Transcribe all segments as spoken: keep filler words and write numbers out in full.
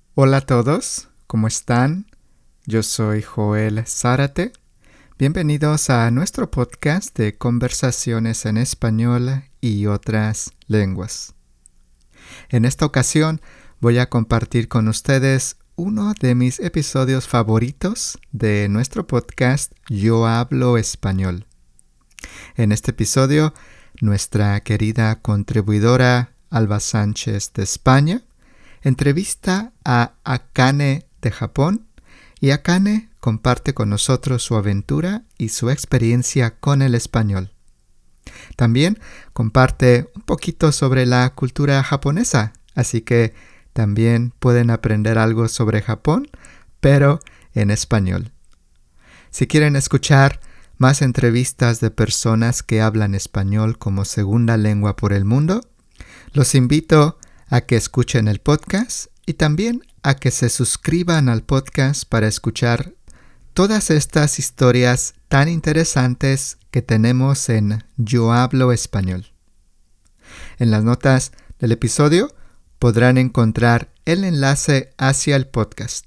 Hola a todos, ¿cómo están? Yo soy Joel Zárate. Bienvenidos a nuestro podcast de conversaciones en español y otras lenguas. En esta ocasión voy a compartir con ustedes uno de mis episodios favoritos de nuestro podcast Yo Hablo Español. En este episodio, nuestra querida contribuidora Alba Sánchez de España entrevista a Akane de Japón y Akane comparte con nosotros su aventura y su experiencia con el español. También comparte un poquito sobre la cultura japonesa, así que también pueden aprender algo sobre Japón, pero en español. Si quieren escuchar más entrevistas de personas que hablan español como segunda lengua por el mundo, los invito a que escuchen el podcast y también a que se suscriban al podcast para escuchar todas estas historias tan interesantes que tenemos en Yo Hablo Español. En las notas del episodio podrán encontrar el enlace hacia el podcast.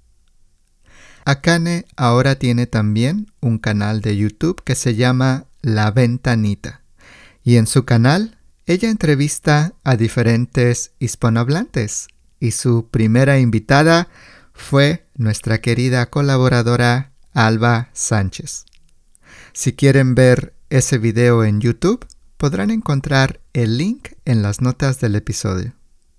Akane ahora tiene también un canal de YouTube que se llama La Ventanita, y en su canal ella entrevista a diferentes hispanohablantes y su primera invitada fue nuestra querida colaboradora Alba Sánchez. Si quieren ver ese video en YouTube, podrán encontrar el link en las notas del episodio.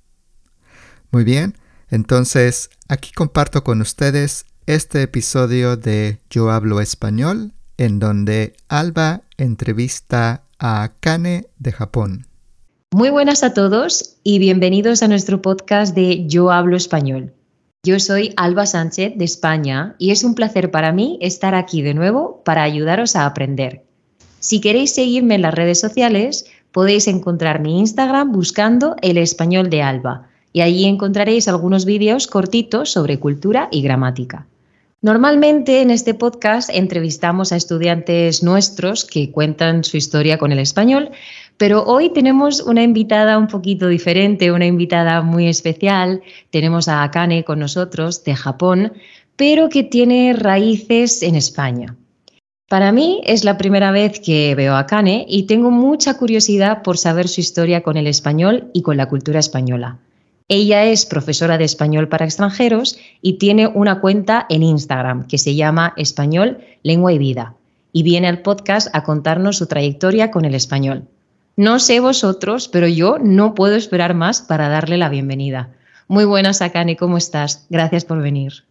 Muy bien, entonces aquí comparto con ustedes este episodio de Yo Hablo Español, en donde Alba entrevista a Akane de Japón. Muy buenas a todos y bienvenidos a nuestro podcast de Yo Hablo Español. Yo soy Alba Sánchez de España y es un placer para mí estar aquí de nuevo para ayudaros a aprender. Si queréis seguirme en las redes sociales, podéis encontrar mi Instagram buscando El Español de Alba y allí encontraréis algunos vídeos cortitos sobre cultura y gramática. Normalmente en este podcast entrevistamos a estudiantes nuestros que cuentan su historia con el español, pero hoy tenemos una invitada un poquito diferente, una invitada muy especial. Tenemos a Akane con nosotros de Japón, pero que tiene raíces en España. Para mí es la primera vez que veo a Akane y tengo mucha curiosidad por saber su historia con el español y con la cultura española. Ella es profesora de español para extranjeros y tiene una cuenta en Instagram que se llama Español, Lengua y Vida y viene al podcast a contarnos su trayectoria con el español. No sé vosotros, pero yo no puedo esperar más para darle la bienvenida. Muy buenas, Akane, ¿cómo estás? Gracias por venir.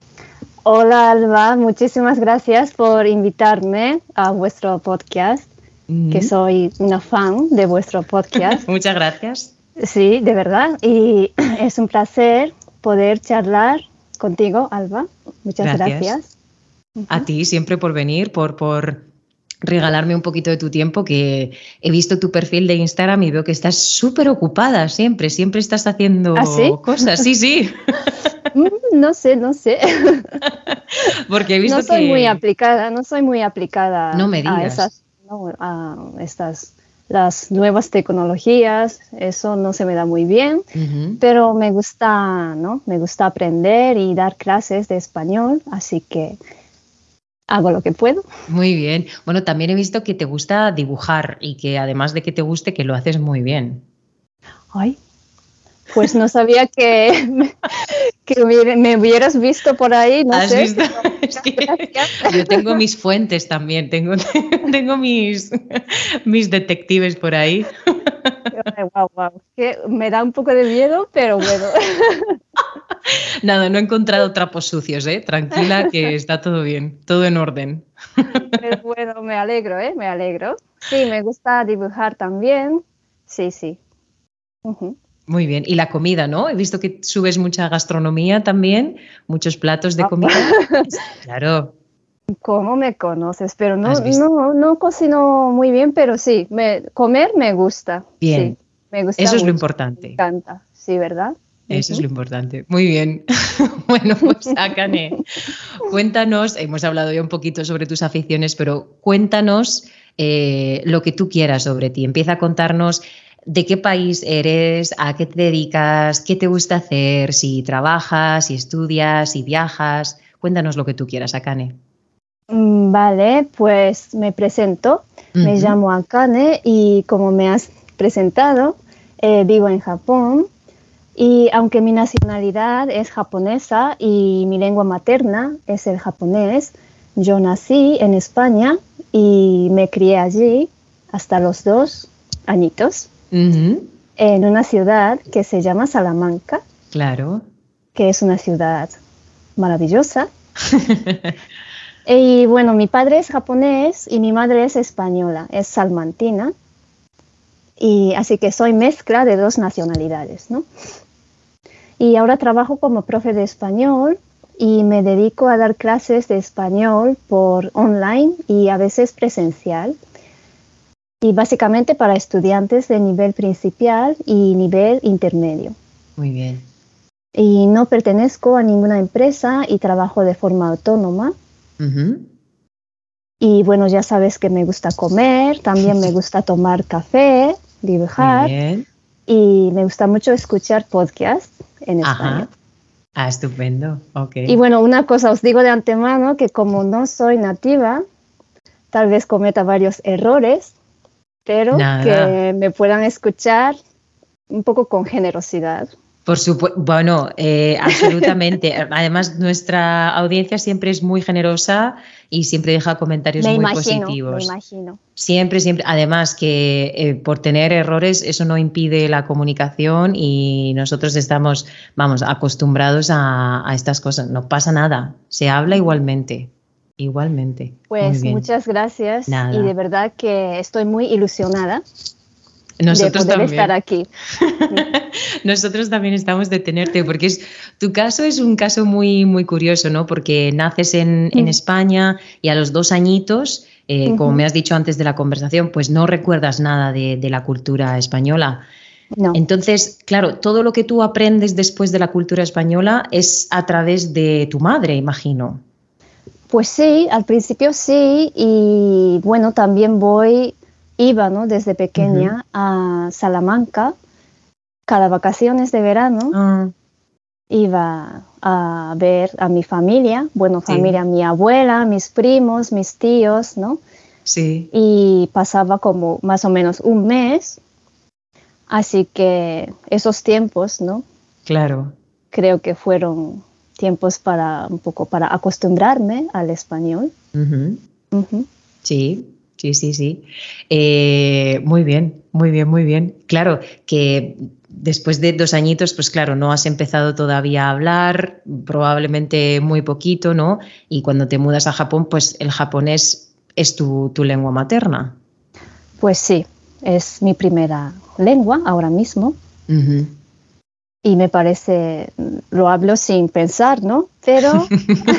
Hola, Alba, muchísimas gracias por invitarme a vuestro podcast, mm-hmm. que soy una fan de vuestro podcast. Muchas gracias. Sí, de verdad, y es un placer poder charlar contigo, Alba. Muchas gracias. gracias. A ti siempre por venir, por, por regalarme un poquito de tu tiempo, que he visto tu perfil de Instagram y veo que estás súper ocupada siempre, siempre estás haciendo ¿Ah, sí? cosas. Sí, sí. No sé, no sé. Porque he visto no soy que... muy aplicada, no soy muy aplicada no me digas. a esas, no, a estas... las nuevas tecnologías, eso no se me da muy bien, uh-huh. pero me gusta, ¿no? Me gusta aprender y dar clases de español, así que hago lo que puedo. Muy bien. Bueno, también he visto que te gusta dibujar y que además de que te guste, que lo haces muy bien. Ay, pues no sabía que, me, que me hubieras visto por ahí, no ¿Has sé. Visto? Es que yo tengo mis fuentes también, tengo, tengo mis, mis detectives por ahí. Wow, wow. Que me da un poco de miedo, pero bueno. Nada, no he encontrado trapos sucios, ¿eh? Tranquila, que está todo bien, todo en orden. Pero bueno, me alegro, ¿eh? Me alegro. Sí, me gusta dibujar también. Sí, sí. Uh-huh. Muy bien. Y la comida, ¿no? He visto que subes mucha gastronomía también, muchos platos de comida. Claro. ¿Cómo me conoces? Pero no, no, no cocino muy bien, pero sí, me, comer me gusta. Bien. Sí, me gusta Eso mucho. Es lo importante. Me encanta, sí, ¿verdad? Eso uh-huh. es lo importante. Muy bien. Bueno, pues Akane, cuéntanos, hemos hablado ya un poquito sobre tus aficiones, pero cuéntanos eh, lo que tú quieras sobre ti. Empieza a contarnos ¿De qué país eres? ¿A qué te dedicas? ¿Qué te gusta hacer? Si trabajas, si estudias, si viajas. Cuéntanos lo que tú quieras, Akane. Vale, pues me presento. Uh-huh. Me llamo Akane y como me has presentado, eh, vivo en Japón. Y aunque mi nacionalidad es japonesa y mi lengua materna es el japonés, yo nací en España y me crié allí hasta los dos añitos. Uh-huh. En una ciudad que se llama Salamanca. Claro. Que es una ciudad maravillosa. Y bueno, mi padre es japonés y mi madre es española, es salmantina. Y así que soy mezcla de dos nacionalidades, ¿no? Y ahora trabajo como profe de español y me dedico a dar clases de español por online y a veces presencial. Y básicamente para estudiantes de nivel principial y nivel intermedio. Muy bien. Y no pertenezco a ninguna empresa y trabajo de forma autónoma. Uh-huh. Y bueno, ya sabes que me gusta comer, también me gusta tomar café, dibujar. Muy bien. Y me gusta mucho escuchar podcasts en español. Ajá. Ah, estupendo. Okay. Y bueno, una cosa os digo de antemano, que como no soy nativa, tal vez cometa varios errores, pero Nada. que me puedan escuchar un poco con generosidad. Por supuesto, bueno, eh, absolutamente. Además, nuestra audiencia siempre es muy generosa y siempre deja comentarios me muy imagino, positivos. Me imagino. Siempre, siempre. Además, que eh, por tener errores, eso no impide la comunicación y nosotros estamos, vamos, acostumbrados a, a estas cosas. No pasa nada. Se habla igualmente. Igualmente. Pues muchas gracias. Nada. Y de verdad que estoy muy ilusionada. Nosotros de poder también. estar aquí. Nosotros también estamos de tenerte, porque es, tu caso es un caso muy, muy curioso, ¿no? Porque naces en, mm. en España y a los dos añitos, eh, uh-huh. como me has dicho antes de la conversación, pues no recuerdas nada de, de la cultura española. No. Entonces, claro, todo lo que tú aprendes después de la cultura española es a través de tu madre, imagino. Pues sí, al principio sí, y bueno, también voy... Iba, ¿no? Desde pequeña uh-huh. a Salamanca, cada vacaciones de verano, uh. iba a ver a mi familia, bueno, familia, sí. mi abuela, mis primos, mis tíos, ¿no? Sí. Y pasaba como más o menos un mes, así que esos tiempos, ¿no? Claro. Creo que fueron tiempos para un poco para acostumbrarme al español. Uh-huh. Uh-huh. Sí. Sí, sí, sí. Eh, muy bien, muy bien, muy bien. Claro, que después de dos añitos, pues claro, no has empezado todavía a hablar, probablemente muy poquito, ¿no? Y cuando te mudas a Japón, pues el japonés es tu, tu lengua materna. Pues sí, es mi primera lengua ahora mismo. Uh-huh. Y me parece, lo hablo sin pensar, ¿no? Pero...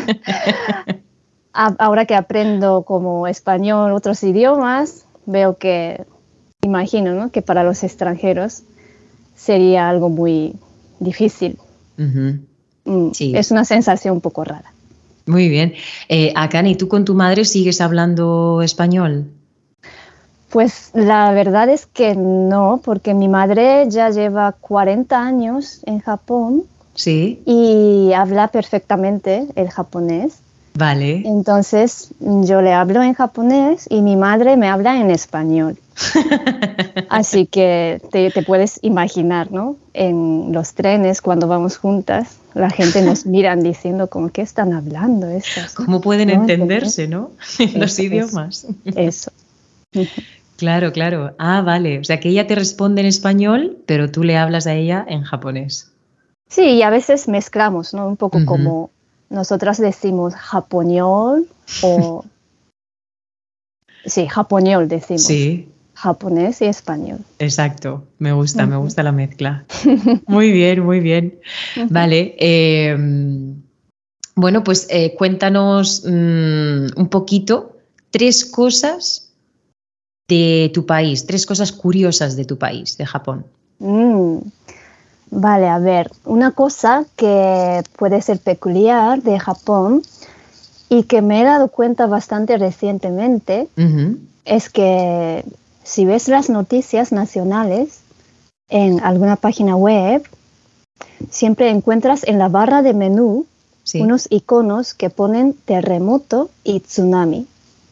Ahora que aprendo como español, otros idiomas, veo que, imagino, ¿no? que para los extranjeros sería algo muy difícil. Uh-huh. Mm, sí. Es una sensación un poco rara. Muy bien. Eh, Akane, ¿tú con tu madre sigues hablando español? Pues la verdad es que no, porque mi madre ya lleva cuarenta años en Japón. Sí. Y habla perfectamente el japonés. Vale. Entonces yo le hablo en japonés y mi madre me habla en español. Así que te, te puedes imaginar, ¿no? En los trenes cuando vamos juntas, la gente nos mira diciendo como ¿qué están hablando estas? ¿Cómo pueden ¿No? entenderse, no? En los eso, idiomas. Eso. eso. Claro, claro. Ah, vale. O sea que ella te responde en español, pero tú le hablas a ella en japonés. Sí, y a veces mezclamos, ¿no? Un poco uh-huh. como nosotras decimos japoñol o... Sí, japoñol decimos. Sí. Japonés y español. Exacto. Me gusta, uh-huh. me gusta la mezcla. Muy bien, muy bien. Uh-huh. Vale. Eh, bueno, pues eh, cuéntanos mmm, un poquito tres cosas de tu país, tres cosas curiosas de tu país, de Japón. Mm. Vale, a ver, una cosa que puede ser peculiar de Japón y que me he dado cuenta bastante recientemente uh-huh. es que si ves las noticias nacionales, en alguna página web, siempre encuentras en la barra de menú sí. unos iconos que ponen terremoto y tsunami.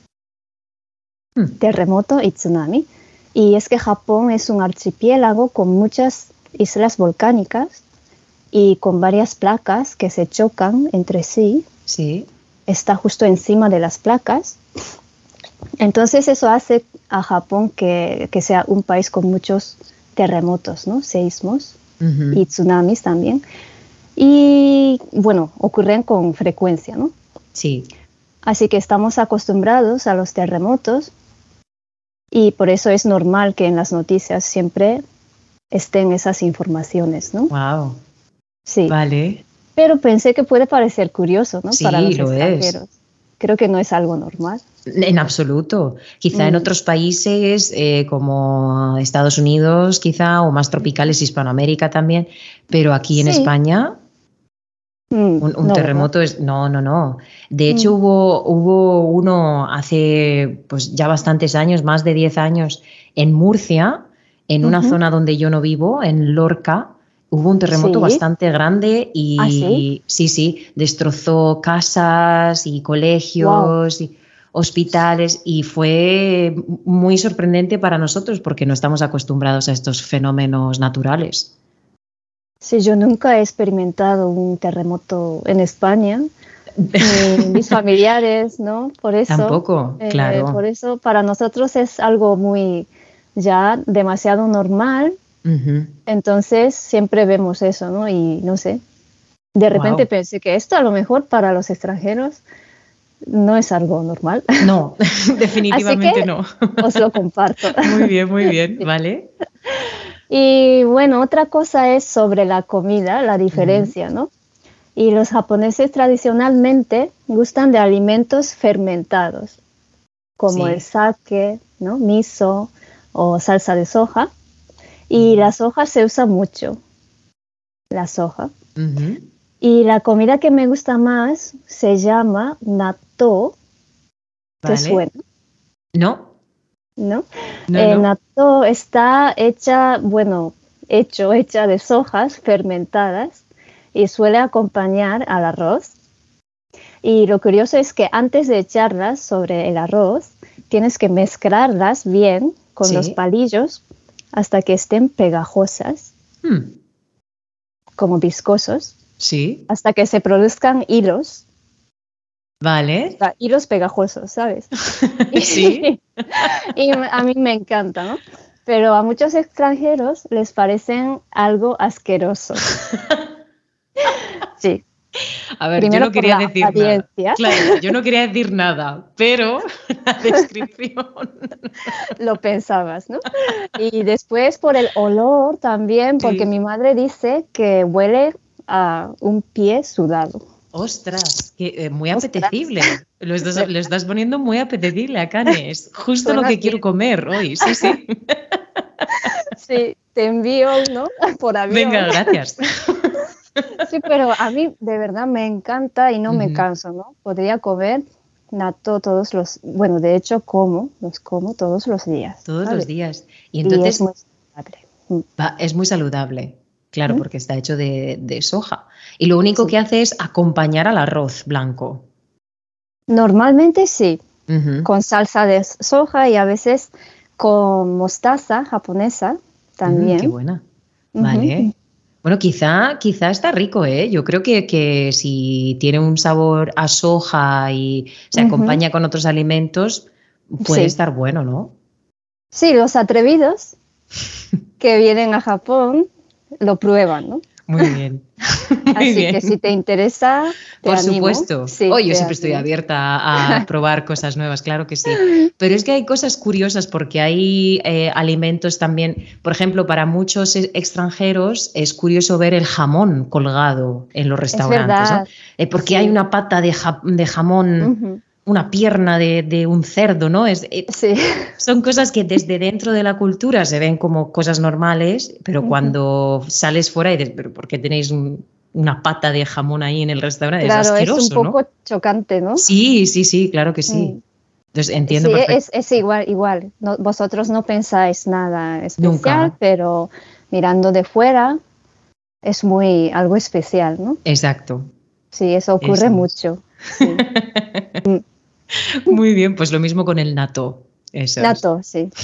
Hmm. Terremoto y tsunami. Y es que Japón es un archipiélago con muchas islas volcánicas y con varias placas que se chocan entre sí. Sí. Está justo encima de las placas. Entonces eso hace a Japón que, que sea un país con muchos terremotos, ¿no? Seísmos uh-huh. y tsunamis también. Y bueno, ocurren con frecuencia, ¿no? Sí. Así que estamos acostumbrados a los terremotos y por eso es normal que en las noticias siempre estén esas informaciones, ¿no? Wow. Sí. Vale. Pero pensé que puede parecer curioso, ¿no? Sí, para los lo extranjeros. Es. Creo que no es algo normal. En absoluto. Quizá mm. en otros países eh, como Estados Unidos, quizá, o más tropicales, Hispanoamérica también, pero aquí sí. en España mm, un, un no, terremoto ¿verdad? es... No, no, no. De hecho, mm. hubo, hubo uno hace pues ya bastantes años, más de diez años, en Murcia, en una uh-huh. zona donde yo no vivo, en Lorca. Hubo un terremoto ¿Sí? bastante grande y ¿Ah, sí? sí, sí, destrozó casas y colegios, wow. y hospitales y fue muy sorprendente para nosotros porque no estamos acostumbrados a estos fenómenos naturales. Sí, yo nunca he experimentado un terremoto en España, ni mis familiares, ¿no? Por eso. Tampoco, eh, claro. Por eso para nosotros es algo muy ya demasiado normal. Uh-huh. Entonces siempre vemos eso, ¿no? Y no sé, de repente wow. pensé que esto a lo mejor para los extranjeros no es algo normal. No, definitivamente Así que no. Os lo comparto. Muy bien, muy bien, sí. Vale. Y bueno, otra cosa es sobre la comida, la diferencia, uh-huh. ¿no? Y los japoneses tradicionalmente gustan de alimentos fermentados, como sí. el sake, ¿no? Miso o salsa de soja. Y la soja se usa mucho, la soja. Uh-huh. Y la comida que me gusta más se llama natto. ¿Te vale. suena? No. ¿No? no, eh, no. Natto está hecha, bueno, hecho, hecha de sojas fermentadas y suele acompañar al arroz. Y lo curioso es que antes de echarlas sobre el arroz, tienes que mezclarlas bien con sí. los palillos hasta que estén pegajosas, hmm. como viscosos, sí. hasta que se produzcan hilos. Vale. O sea, hilos pegajosos, ¿sabes? sí. Y a mí me encanta, ¿no? Pero a muchos extranjeros les parecen algo asqueroso. Sí. A ver, Primero yo no quería por la decir apariencia. nada. Claro, yo no quería decir nada, pero la descripción. Lo pensabas, ¿no? Y después por el olor también, porque sí. mi madre dice que huele a un pie sudado. ¡Ostras! Que, eh, muy apetecible. Lo estás, lo estás poniendo muy apetecible a Canes. Justo Suena lo que bien. Quiero comer hoy. Sí, sí. Sí, te envío, ¿no? Por avión. Venga, gracias. Sí, pero a mí de verdad me encanta y no uh-huh. me canso, ¿no? Podría comer natto todos los... Bueno, de hecho, como, los como todos los días. Todos ¿sabes? los días. Y entonces... Y es muy saludable. Va, es muy saludable, claro, ¿Mm? Porque está hecho de, de soja. Y lo único sí. que hace es acompañar al arroz blanco. Normalmente sí, uh-huh. con salsa de soja y a veces con mostaza japonesa también. Mm, ¡Qué buena! Vale. Uh-huh. Bueno, quizá, quizá está rico, ¿eh? Yo creo que, que si tiene un sabor a soja y se uh-huh. acompaña con otros alimentos, puede sí. estar bueno, ¿no? Sí, los atrevidos que vienen a Japón lo prueban, ¿no? Muy bien. Muy Así bien. que si te interesa, te Por animo. supuesto. Sí, oh, yo siempre animo. estoy abierta a probar cosas nuevas, claro que sí. Pero es que hay cosas curiosas porque hay eh, alimentos también, por ejemplo, para muchos extranjeros es curioso ver el jamón colgado en los restaurantes, es verdad. ¿no? Eh, porque sí. hay una pata de, ja de jamón... Uh-huh. una pierna de, de un cerdo, ¿no? Es, eh, sí. Son cosas que desde dentro de la cultura se ven como cosas normales, pero uh-huh. cuando sales fuera y dices, ¿pero por qué tenéis un, una pata de jamón ahí en el restaurante? Claro, es asqueroso, es un poco ¿no? chocante, ¿no? Sí, sí, sí, claro que sí. Mm. Entonces entiendo sí, perfectamente. Es, es igual, igual. No, vosotros no pensáis nada especial, Nunca. pero mirando de fuera es muy algo especial, ¿no? Exacto. Sí, eso ocurre eso. mucho. Sí. Muy bien, pues lo mismo con el natto. Eso natto, es. Sí.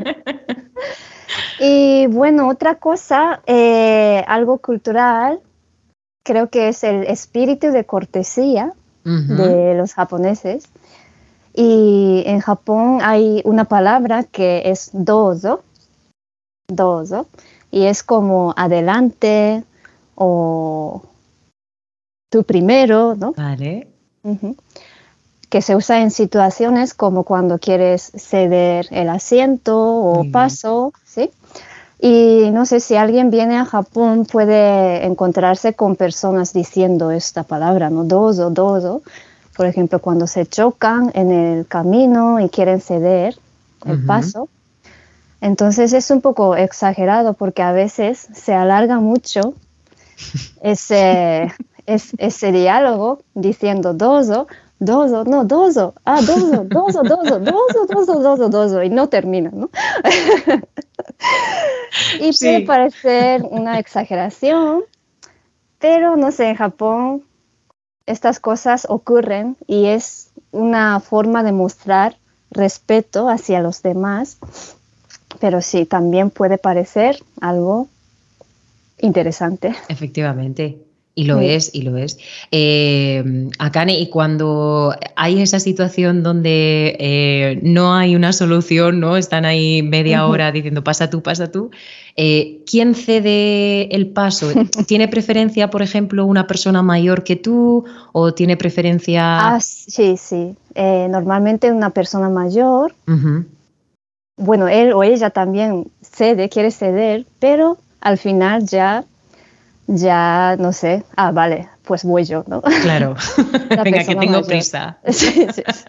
Y bueno, otra cosa, eh, algo cultural, creo que es el espíritu de cortesía uh-huh. de los japoneses. Y en Japón hay una palabra que es dozo, dozo, y es como adelante o tú primero, ¿no? Vale. Uh-huh. Que se usa en situaciones como cuando quieres ceder el asiento o paso, ¿sí? Y no sé si alguien viene a Japón puede encontrarse con personas diciendo esta palabra, ¿no? Dozo, dozo. Por ejemplo, cuando se chocan en el camino y quieren ceder el uh-huh. paso. Entonces es un poco exagerado porque a veces se alarga mucho ese, es, ese diálogo diciendo dozo, dozo, no, dozo, ah, dozo, dozo, dozo, dozo, dozo, dozo, dozo, y no termina, ¿no? Y sí. Puede parecer una exageración, pero no sé, en Japón estas cosas ocurren y es una forma de mostrar respeto hacia los demás, pero sí, también puede parecer algo interesante. Efectivamente, y lo sí. es, y lo es. Eh, Akane, y cuando hay esa situación donde eh, no hay una solución, ¿no? Están ahí media hora diciendo pasa tú, pasa tú, eh, ¿quién cede el paso? ¿Tiene preferencia, por ejemplo, una persona mayor que tú o tiene preferencia...? Ah, sí, sí. Eh, normalmente una persona mayor, uh-huh. bueno, él o ella también cede, quiere ceder, pero al final ya... ya, no sé, ah, vale, pues voy yo, ¿no? Claro, venga, que tengo mayor. Prisa. Sí, sí, sí.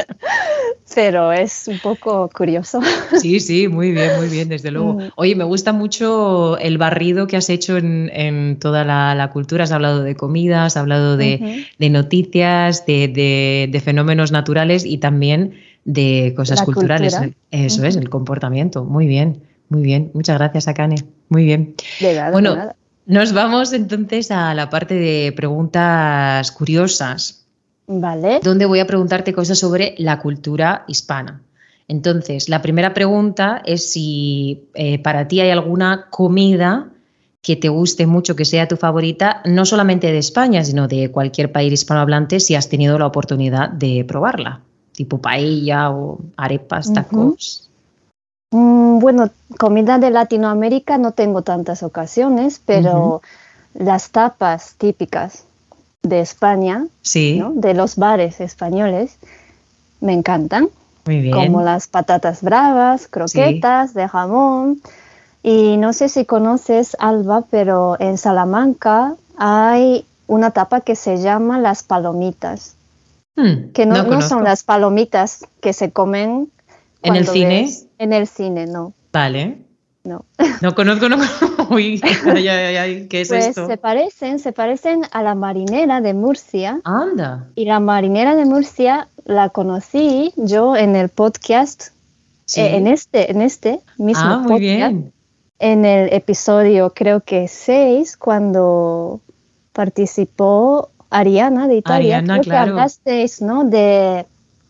Pero es un poco curioso. Sí, sí, muy bien, muy bien, desde luego. Oye, me gusta mucho el barrido que has hecho en, en toda la, la cultura. Has hablado de comida, has hablado de, uh-huh. de noticias, de, de, de fenómenos naturales y también de cosas la culturales. Cultura. Eso uh-huh. es, el comportamiento. Muy bien, muy bien. Muchas gracias, Akane. Muy bien. De nada, bueno, de nada. Nos vamos entonces a la parte de preguntas curiosas. Vale. Donde voy a preguntarte cosas sobre la cultura hispana. Entonces, la primera pregunta es si eh, para ti hay alguna comida que te guste mucho, que sea tu favorita, no solamente de España, sino de cualquier país hispanohablante, si has tenido la oportunidad de probarla, tipo paella o arepas, tacos. Uh-huh. Mm, bueno, comida de Latinoamérica no tengo tantas ocasiones, pero uh-huh. las tapas típicas de España, sí. ¿no? De los bares españoles, me encantan. Muy bien. Como las patatas bravas, croquetas sí. de jamón. Y no sé si conoces, Alba, pero en Salamanca hay una tapa que se llama las palomitas. Hmm, que no, no, no son las palomitas que se comen ¿En el cine? Ves, en el cine, no. Vale. No. No conozco, no conozco. Uy, ay, ay, ay, ¿qué es pues esto? se parecen, se parecen a la marinera de Murcia. Anda. Y la marinera de Murcia la conocí yo en el podcast, ¿sí? eh, en este, en este mismo ah, muy podcast. Bien. En el episodio, creo que seis, cuando participó Ariana de Italia. Ariana, creo claro. que hablasteis, ¿no? De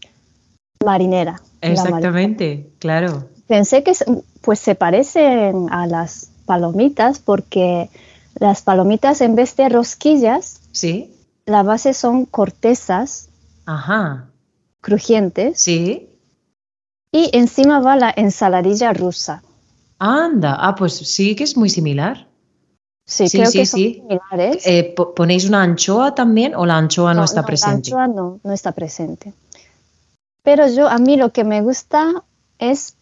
marinera. Exactamente, claro. Pensé que pues se parecen a las palomitas porque las palomitas en vez de rosquillas, sí. la base son cortezas Ajá. crujientes. Sí. Y encima va la ensaladilla rusa. Anda, ah, pues sí que es muy similar. Sí, sí creo sí, que son sí. similares. Eh, ¿Ponéis una anchoa también o la anchoa no, no está no, presente? La anchoa no, no está presente. Pero yo, a mí lo que me gusta es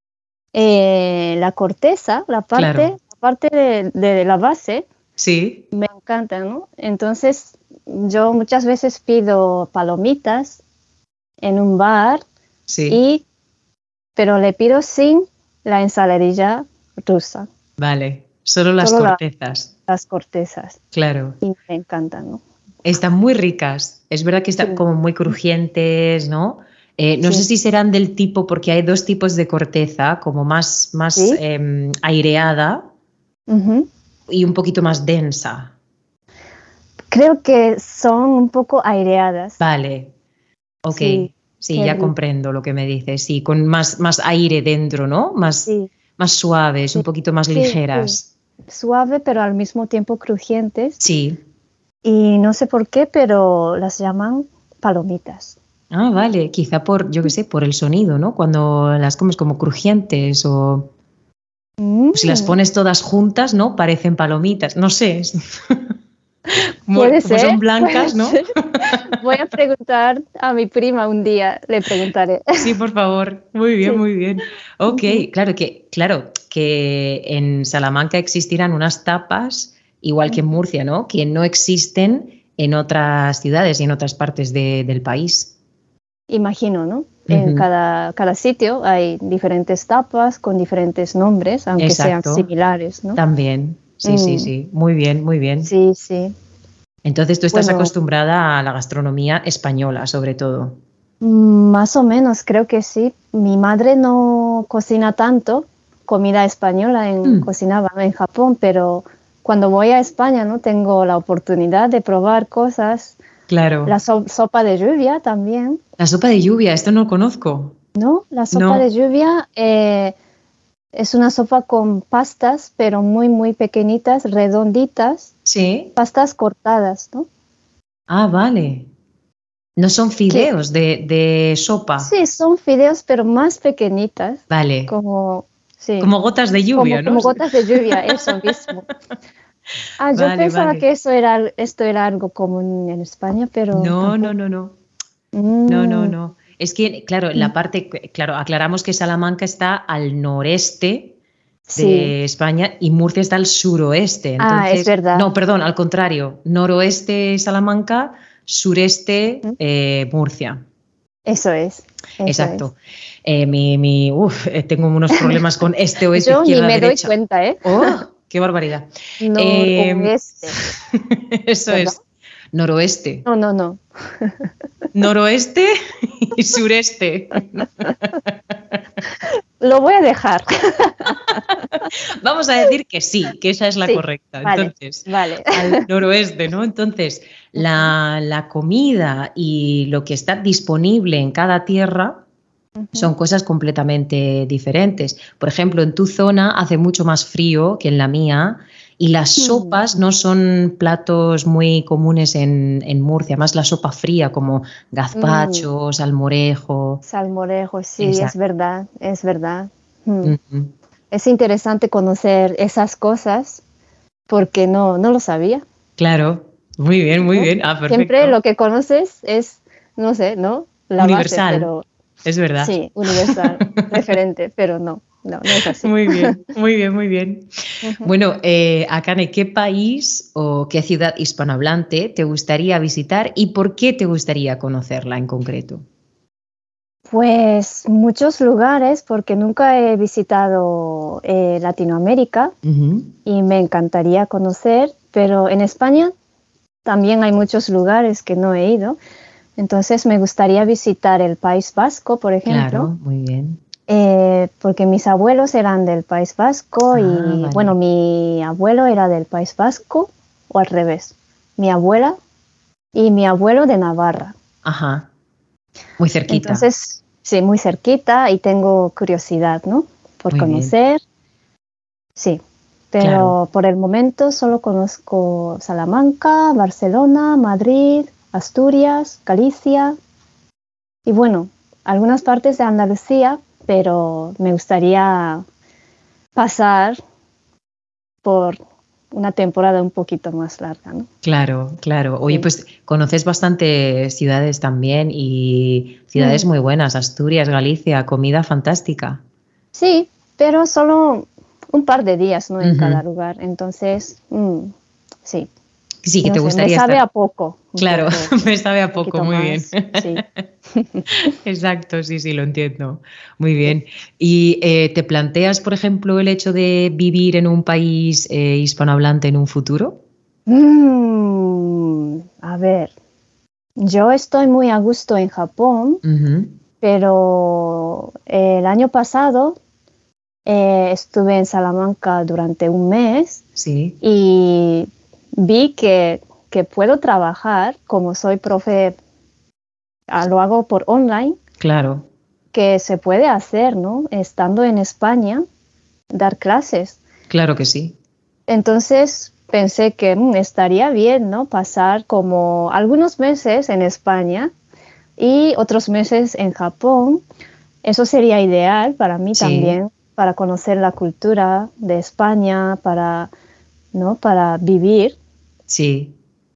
eh, la corteza, la parte, claro. la parte de, de la base. Sí. Me encanta, ¿no? Entonces, yo muchas veces pido palomitas en un bar, sí. y, pero le pido sin la ensaladilla rusa. Vale, solo las solo cortezas. La, las cortezas. Claro. Y me encantan, ¿no? Están muy ricas. Es verdad que están sí. como muy crujientes, ¿no? Eh, no sí. sé si serán del tipo, porque hay dos tipos de corteza, como más, más ¿Sí? eh, aireada, Ujú. y un poquito más densa. Creo que son un poco aireadas. Vale, ok. Sí, Sí, que ya el- comprendo lo que me dices. Sí, con más, más aire dentro, ¿no? Más, sí, más suaves, un sí, poquito más sí, sí. ligeras. Suave, pero al mismo tiempo crujientes. Sí. Y no sé por qué, pero las llaman palomitas. Ah, vale. Quizá por, yo qué sé, por el sonido, ¿no? Cuando las comes como crujientes o, o si las Mm, pones todas juntas, ¿no? Parecen palomitas. No sé. Como, puede como ser, son blancas, puede ¿no? ser. Voy a preguntar a mi prima un día, le preguntaré. Sí, por favor. Muy bien, Sí. muy bien. Ok, Ujú, claro que, claro, que en Salamanca existirán unas tapas, igual que en ujú. Murcia, ¿no? Que no existen en otras ciudades y en otras partes de- del país. Imagino, ¿no? En Ujú. cada, cada sitio hay diferentes tapas con diferentes nombres, aunque sean Exacto. similares, ¿no? También. Sí, sí, Mm, sí. Muy bien, muy bien. sí, sí. Entonces tú estás Bueno, acostumbrada a la gastronomía española, sobre todo. mm, más o menos creo que sí. Mi madre no cocina tanto comida española, en, Mm, cocinaba en Japón, pero cuando voy a España, ¿no? Tengo la oportunidad de probar cosas. La claro. so- sopa de lluvia también, La sopa de lluvia, esto no lo conozco. ¿no? La sopa de No. lluvia eh, es una sopa con pastas, pero muy, muy pequeñitas, redonditas, Sí. pastas cortadas, ¿no? Ah, vale. No son Que fideos de, de sopa. sí, son fideos, pero más pequeñitas, Vale. como, sí, Como gotas de como, lluvia, ¿no? como gotas de lluvia, eso mismo. Ah, yo Vale, pensaba vale. que eso era, esto era algo común en España, pero No, no, tampoco. no, no. No, no, Mm, no. Es que, claro, en mm, la parte, claro, aclaramos que Salamanca está al noreste sí, de España y Murcia está al suroeste. ah, es Entonces, verdad. no, perdón, al contrario, noroeste Salamanca, sureste Mm, eh, Murcia. eso es, eso es. Exacto. Eh, mi, mi- uf, eh, tengo unos problemas con este, oeste, Yo ni izquierda, me doy derecha. cuenta, ¿eh? ¡Oh! ¡Qué barbaridad! Eh, Noroeste, eso ¿verdad? es. Noroeste. No, no, no. Noroeste y sureste. Lo voy a dejar. Vamos a decir que sí, que esa es la Sí, correcta. vale, Entonces, vale. al noroeste, ¿no? Entonces, Ujú, la, la comida y lo que está disponible en cada tierra ujú. son cosas completamente diferentes. Por ejemplo, en tu zona hace mucho más frío que en la mía y las Hmm, sopas no son platos muy comunes en, en Murcia, más la sopa fría como mm, gazpacho, salmorejo. salmorejo, sí, es Exacto. verdad, es verdad. Hmm. Ujú. Es interesante conocer esas cosas porque no, no lo sabía, Claro, muy bien, muy ¿no? bien. Ah, Siempre perfecto. lo que conoces es, no sé, ¿no? La base, Universal, pero es verdad. sí, universal, referente, pero no, no, no es así. Muy bien, muy bien, muy bien. Ujú. Bueno, eh, Akane, ¿qué país o qué ciudad hispanohablante te gustaría visitar y por qué te gustaría conocerla en concreto? Pues muchos lugares, porque nunca he visitado eh, Latinoamérica Ujú. y me encantaría conocer, pero en España también hay muchos lugares que no he ido. Entonces me gustaría visitar el País Vasco, por ejemplo, Claro, muy bien. eh, porque mis abuelos eran del País Vasco Ah, y bueno, vale. mi abuelo era del País Vasco o al revés, mi abuela y mi abuelo de Navarra. Ajá, muy cerquita. Entonces, sí, muy cerquita y tengo curiosidad, ¿no? Por Muy bien, conocer, sí, claro, pero por el momento solo conozco Salamanca, Barcelona, Madrid, Asturias, Galicia y bueno, algunas partes de Andalucía, pero me gustaría pasar por una temporada un poquito más larga, ¿no? claro, claro. Oye, Sí. pues conoces bastantes ciudades también y ciudades Mm, muy buenas, Asturias, Galicia, comida fantástica. sí, pero solo un par de días, ¿no? En cada Ujú. lugar. Entonces, mm, sí, Sí, que no te sé, me gustaría sabe estar. a poco, un Claro, poco, me sabe un a poco, poquito muy bien. más, sí, Exacto, sí, sí, lo entiendo. Muy sí. bien. ¿Y eh, te planteas, por ejemplo, el hecho de vivir en un país eh, hispanohablante en un futuro? Mm, a ver, yo estoy muy a gusto en Japón, Ujú. pero el año pasado eh, estuve en Salamanca durante un mes Sí. y vi que, que puedo trabajar, como soy profe, ah, lo hago por online, Claro. que se puede hacer, ¿no? Estando en España, dar clases. Claro que sí. Entonces pensé que mm, estaría bien, ¿no? Pasar como algunos meses en España y otros meses en Japón. Eso sería ideal para mí Sí. también, para conocer la cultura de España, para, ¿no? Para vivir, Sí.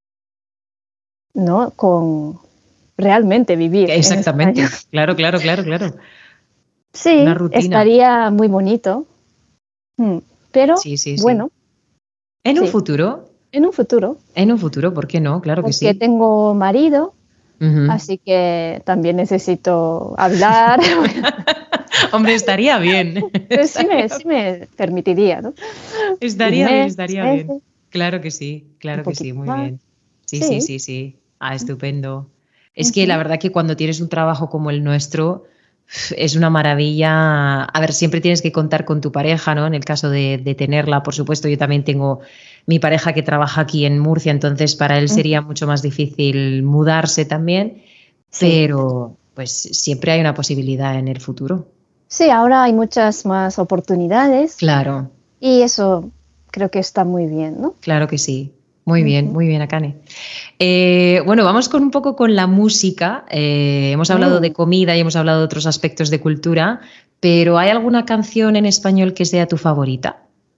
¿no? Con realmente vivir en Exactamente. España. Claro, claro, claro, claro. Una Sí, rutina. estaría muy bonito. Mm, Pero Sí, sí, sí. bueno, En un sí, futuro, en un futuro, en un futuro, ¿por qué no? Claro que porque sí. tengo marido, Ujú. así que también necesito hablar. Hombre, estaría bien. Pues sí me, Estaría, sí me permitiría, ¿no? Un estaría bien, mes, dos estaría bien. meses, Claro que sí, un claro que sí, poquito muy más. bien. Sí, sí, Sí. sí, sí. Ah, estupendo. Es que la Ujú. verdad que cuando tienes un trabajo como el nuestro, es una maravilla. A ver, siempre tienes que contar con tu pareja, ¿no? En el caso de, de tenerla, por supuesto, yo también tengo mi pareja que trabaja aquí en Murcia, entonces para él sería Ujú. mucho más difícil mudarse también, Sí. pero pues siempre hay una posibilidad en el futuro. Sí, ahora hay muchas más oportunidades Claro, y eso creo que está muy bien, ¿no? claro que sí. Muy bien, Ujú. muy bien, Akane. Eh, bueno, vamos con un poco con la música. Eh, hemos hablado de Mm. comida y hemos hablado de otros aspectos de cultura, pero ¿hay alguna canción en español que sea tu favorita?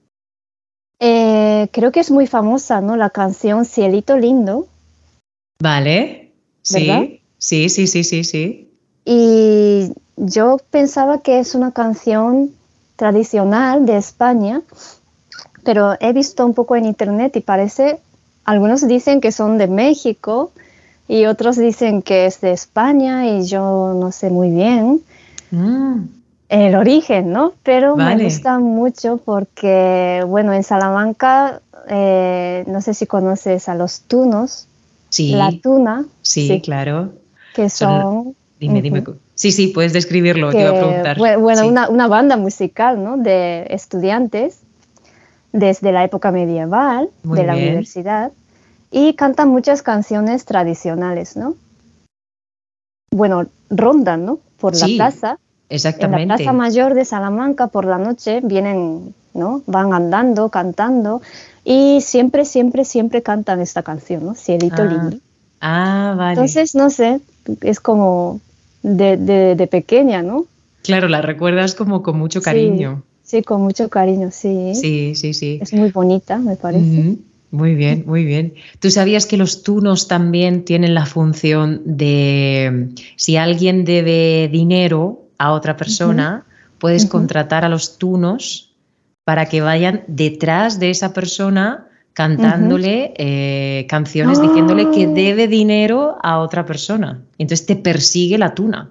Eh, creo que es muy famosa, ¿no? La canción Cielito Lindo, Vale, ¿verdad? sí, sí, sí, sí, sí, sí. Y yo pensaba que es una canción tradicional de España, pero he visto un poco en internet y parece, algunos dicen que son de México y otros dicen que es de España y yo no sé muy bien Mm, el origen, ¿no? Pero me vale, gusta mucho porque, bueno, en Salamanca, eh, no sé si conoces a los tunos, la sí, tuna, sí, sí, claro. que Son, son... dime, dime. Ujú. cu- Sí, sí, puedes describirlo, te iba a Que, preguntar. bue- bueno, Sí, una, una banda musical, ¿no? De estudiantes desde la época medieval de muy la bien. universidad y cantan muchas canciones tradicionales, ¿no? Bueno, rondan, ¿no? Por la Sí, plaza, en la Plaza exactamente. Mayor de Salamanca por la noche vienen, ¿no? Van andando, cantando y siempre, siempre, siempre cantan esta canción, ¿no? Cielito Ah, lindo. ah, vale. Entonces, no sé, es como de, de, de pequeña, ¿no? Claro, la recuerdas como con mucho Sí, cariño. sí, con mucho cariño, sí. Sí, sí, sí. Es muy bonita, me parece. Ujú. Muy bien, muy bien. ¿Tú sabías que los tunos también tienen la función de, si alguien debe dinero a otra Ujú, persona, puedes ujú. contratar a los tunos para que vayan detrás de esa persona Ujú. cantándole eh, canciones diciéndole que ¡Oh! debe dinero a otra persona? Y entonces te persigue la tuna.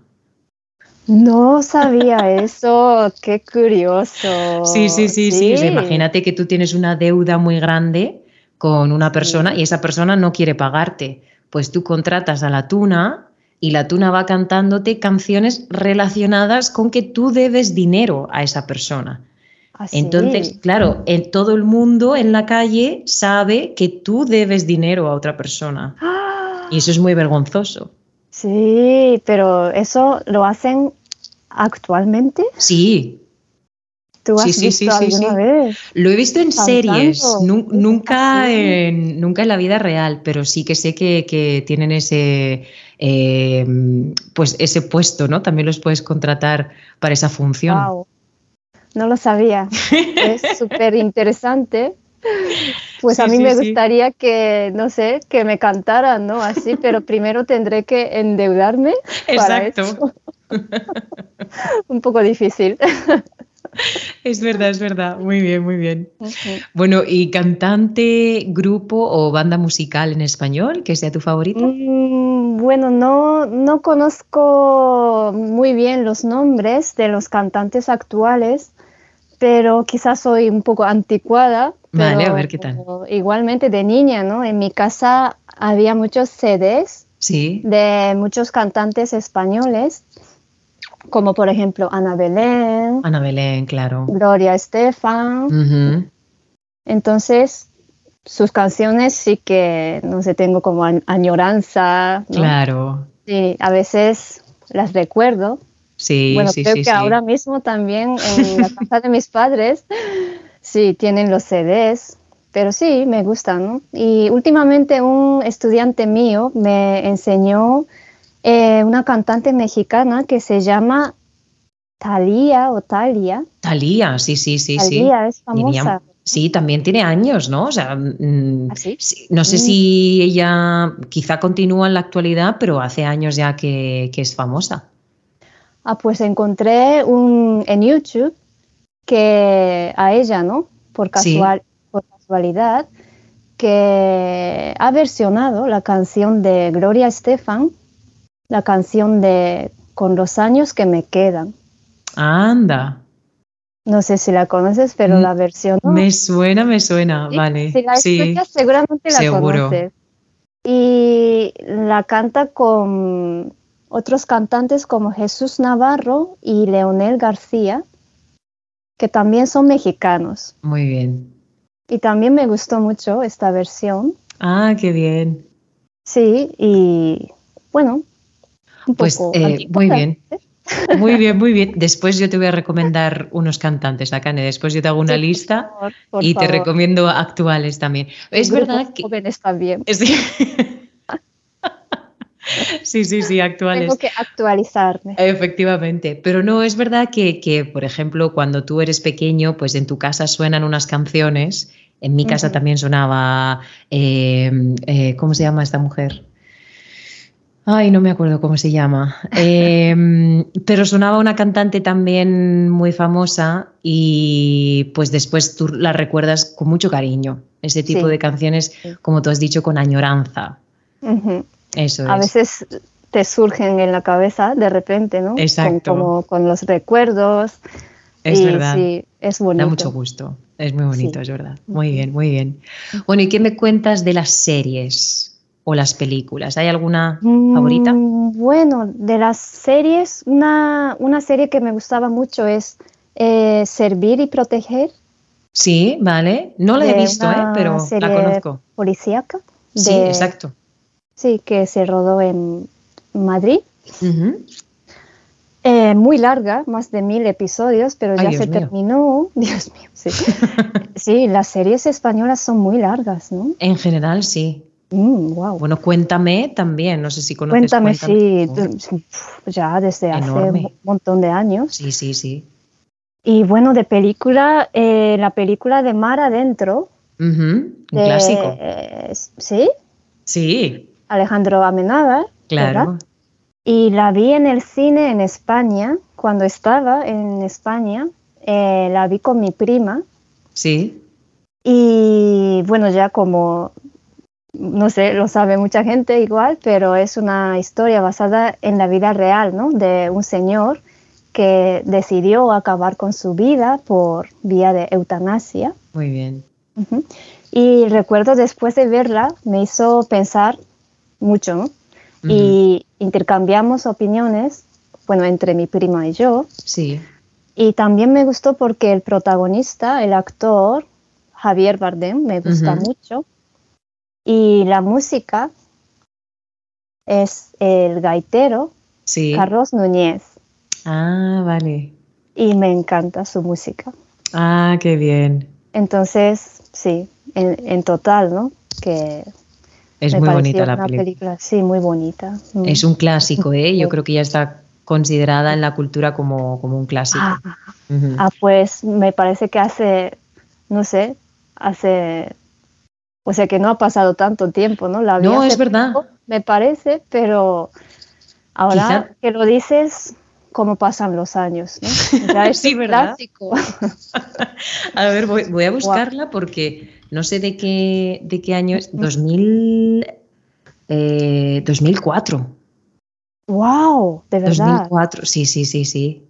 No sabía eso, qué Sí, curioso. sí, sí, sí. O sea, Sí, imagínate que tú tienes una deuda muy grande con una persona sí. y esa persona no quiere pagarte. Pues tú contratas a la tuna y la tuna va cantándote canciones relacionadas con que tú debes dinero a esa persona. Entonces, Así. claro, en todo el mundo en la calle sabe que tú debes dinero a otra persona. Y eso ¡Ah! es muy vergonzoso. Sí, pero eso lo hacen actualmente. Sí, ¿Tú sí, has sí, visto sí, sí, alguna sí. vez Lo he visto en series, cantando? nu- Sí, nunca, así. en, nunca en la vida real, pero sí que sé que, que tienen ese, eh, pues ese puesto, ¿no? También los puedes contratar para esa función. Wow, no lo sabía. Es súper interesante. Pues a Sí, mí sí, me sí. gustaría que, no sé, que me cantaran, ¿no? Así, pero primero tendré que endeudarme para Exacto. eso. Un poco difícil. Es verdad, es verdad. Muy bien, muy bien. Ujú. Bueno, ¿y cantante, grupo o banda musical en español que sea tu favorita? Mm, bueno, no, no conozco muy bien los nombres de los cantantes actuales, pero quizás soy un poco anticuada, Vale, a ver pero qué tal. igualmente de niña, ¿no? En mi casa había muchos C Ds Sí. de muchos cantantes españoles como por ejemplo Ana Belén. Ana Belén, claro. Gloria Estefan. Uh-huh. Entonces, sus canciones sí que, no sé, tengo como añoranza, ¿no? Claro. Sí, a veces las recuerdo. Sí, bueno, sí, creo sí, que sí. ahora mismo también en la casa de mis padres, sí, tienen los C Ds, pero sí, me gustan, ¿no? Y últimamente un estudiante mío me enseñó eh, una cantante mexicana que se llama Thalía o Thalia. Thalía, sí, sí, sí, Thalía sí. es famosa. Sí, también tiene años, ¿no? O sea, mm, ¿Ah, sí? sí, no sé Mm. si ella quizá continúa en la actualidad, pero hace años ya que, que es famosa. Ah, pues encontré un, en YouTube que a ella, ¿no? Por, casual, Sí. por casualidad, que ha versionado la canción de Gloria Estefan, la canción de Con los años que me quedan. Anda. No sé si la conoces, pero Mm, la versionó. Me suena, me suena, ¿Sí? vale. Si la Sí, escuchas, seguramente la seguro. conoces. Y la canta con otros cantantes como Jesús Navarro y Leonel García, que también son mexicanos. Muy bien. Y también me gustó mucho esta versión. Ah, qué bien. Sí, y bueno, un Pues poco eh, antigua, muy bien. Muy bien, muy bien. Después yo te voy a recomendar unos cantantes, Akane. Después yo te hago una sí, por lista favor, por y te favor. recomiendo actuales también. Es Grupos verdad que... jóvenes también. Sí, sí, sí, sí, Tengo actuales. que actualizarme. Efectivamente. Pero no, es verdad que, que, por ejemplo, cuando tú eres pequeño, pues en tu casa suenan unas canciones. En mi casa Uh-huh. también sonaba... eh, eh, ¿cómo se llama esta mujer? Ay, no me acuerdo cómo se llama. Eh, pero sonaba una cantante también muy famosa y pues después tú la recuerdas con mucho cariño. Ese tipo Sí. de canciones, Sí. como tú has dicho, con añoranza. Uh-huh. Eso A es. veces te surgen en la cabeza de repente, ¿no? Exacto. Con, como con los recuerdos. Es y verdad. sí, es bonito. Da mucho gusto. Es muy bonito, Sí. es verdad. Muy bien, muy bien. Bueno, ¿y qué me cuentas de las series o las películas? ¿Hay alguna favorita? Mm, bueno, de las series, una, una serie que me gustaba mucho es eh, Servir y Proteger, Sí, vale. No la he de visto, ¿eh? una Pero la serie conozco. policíaca, Sí, de, exacto. sí, que se rodó en Madrid. Ujú. Eh, muy larga, más de mil episodios, pero Ay, ya Dios se mío. terminó. Dios mío, sí. Sí, las series españolas son muy largas, ¿no? En general, sí. Mm, wow. Bueno, Cuéntame también. No sé si conoces Cuéntame, Cuéntame. sí, Oh, tú- ya desde hace un enorme. montón de años. Sí, sí, sí. Y bueno, de película, eh, la película de Mar Adentro, Ujú. Un de, clásico. eh, sí, Sí, Alejandro Amenábar, ¿verdad? claro. Y la vi en el cine en España, cuando estaba en España, eh, la vi con mi prima. Sí. Y bueno, ya como, no sé, lo sabe mucha gente igual, pero es una historia basada en la vida real, ¿no? De un señor que decidió acabar con su vida por vía de eutanasia. Muy bien. Uh-huh. Y recuerdo después de verla, me hizo pensar mucho, ¿no? Ujú. Y intercambiamos opiniones, bueno, entre mi prima y yo. Sí. Y también me gustó porque el protagonista, el actor, Javier Bardem, me gusta Ujú. mucho. Y la música es el gaitero Sí. Carlos Núñez. Ah, vale. Y me encanta su música. Ah, qué bien. Entonces, sí, en, en total, ¿no? Que Es me muy bonita pareció la una película. película, sí, muy bonita. Mm. Es un clásico, ¿eh? Yo Sí. creo que ya está considerada en la cultura como, como un clásico. Ah, Ujú. ah, pues me parece que hace, no sé, hace, o sea que no ha pasado tanto tiempo, ¿no? La vi No, hace es verdad. poco, me parece, pero ahora Quizá. que lo dices, cómo pasan los años, ¿no? Ya es Sí, un ¿verdad? clásico. A ver, voy, voy a Wow. buscarla porque no sé de qué, de qué año es. dos mil, eh, dos mil cuatro. Wow, de verdad. dos mil cuatro, sí, sí, sí, sí.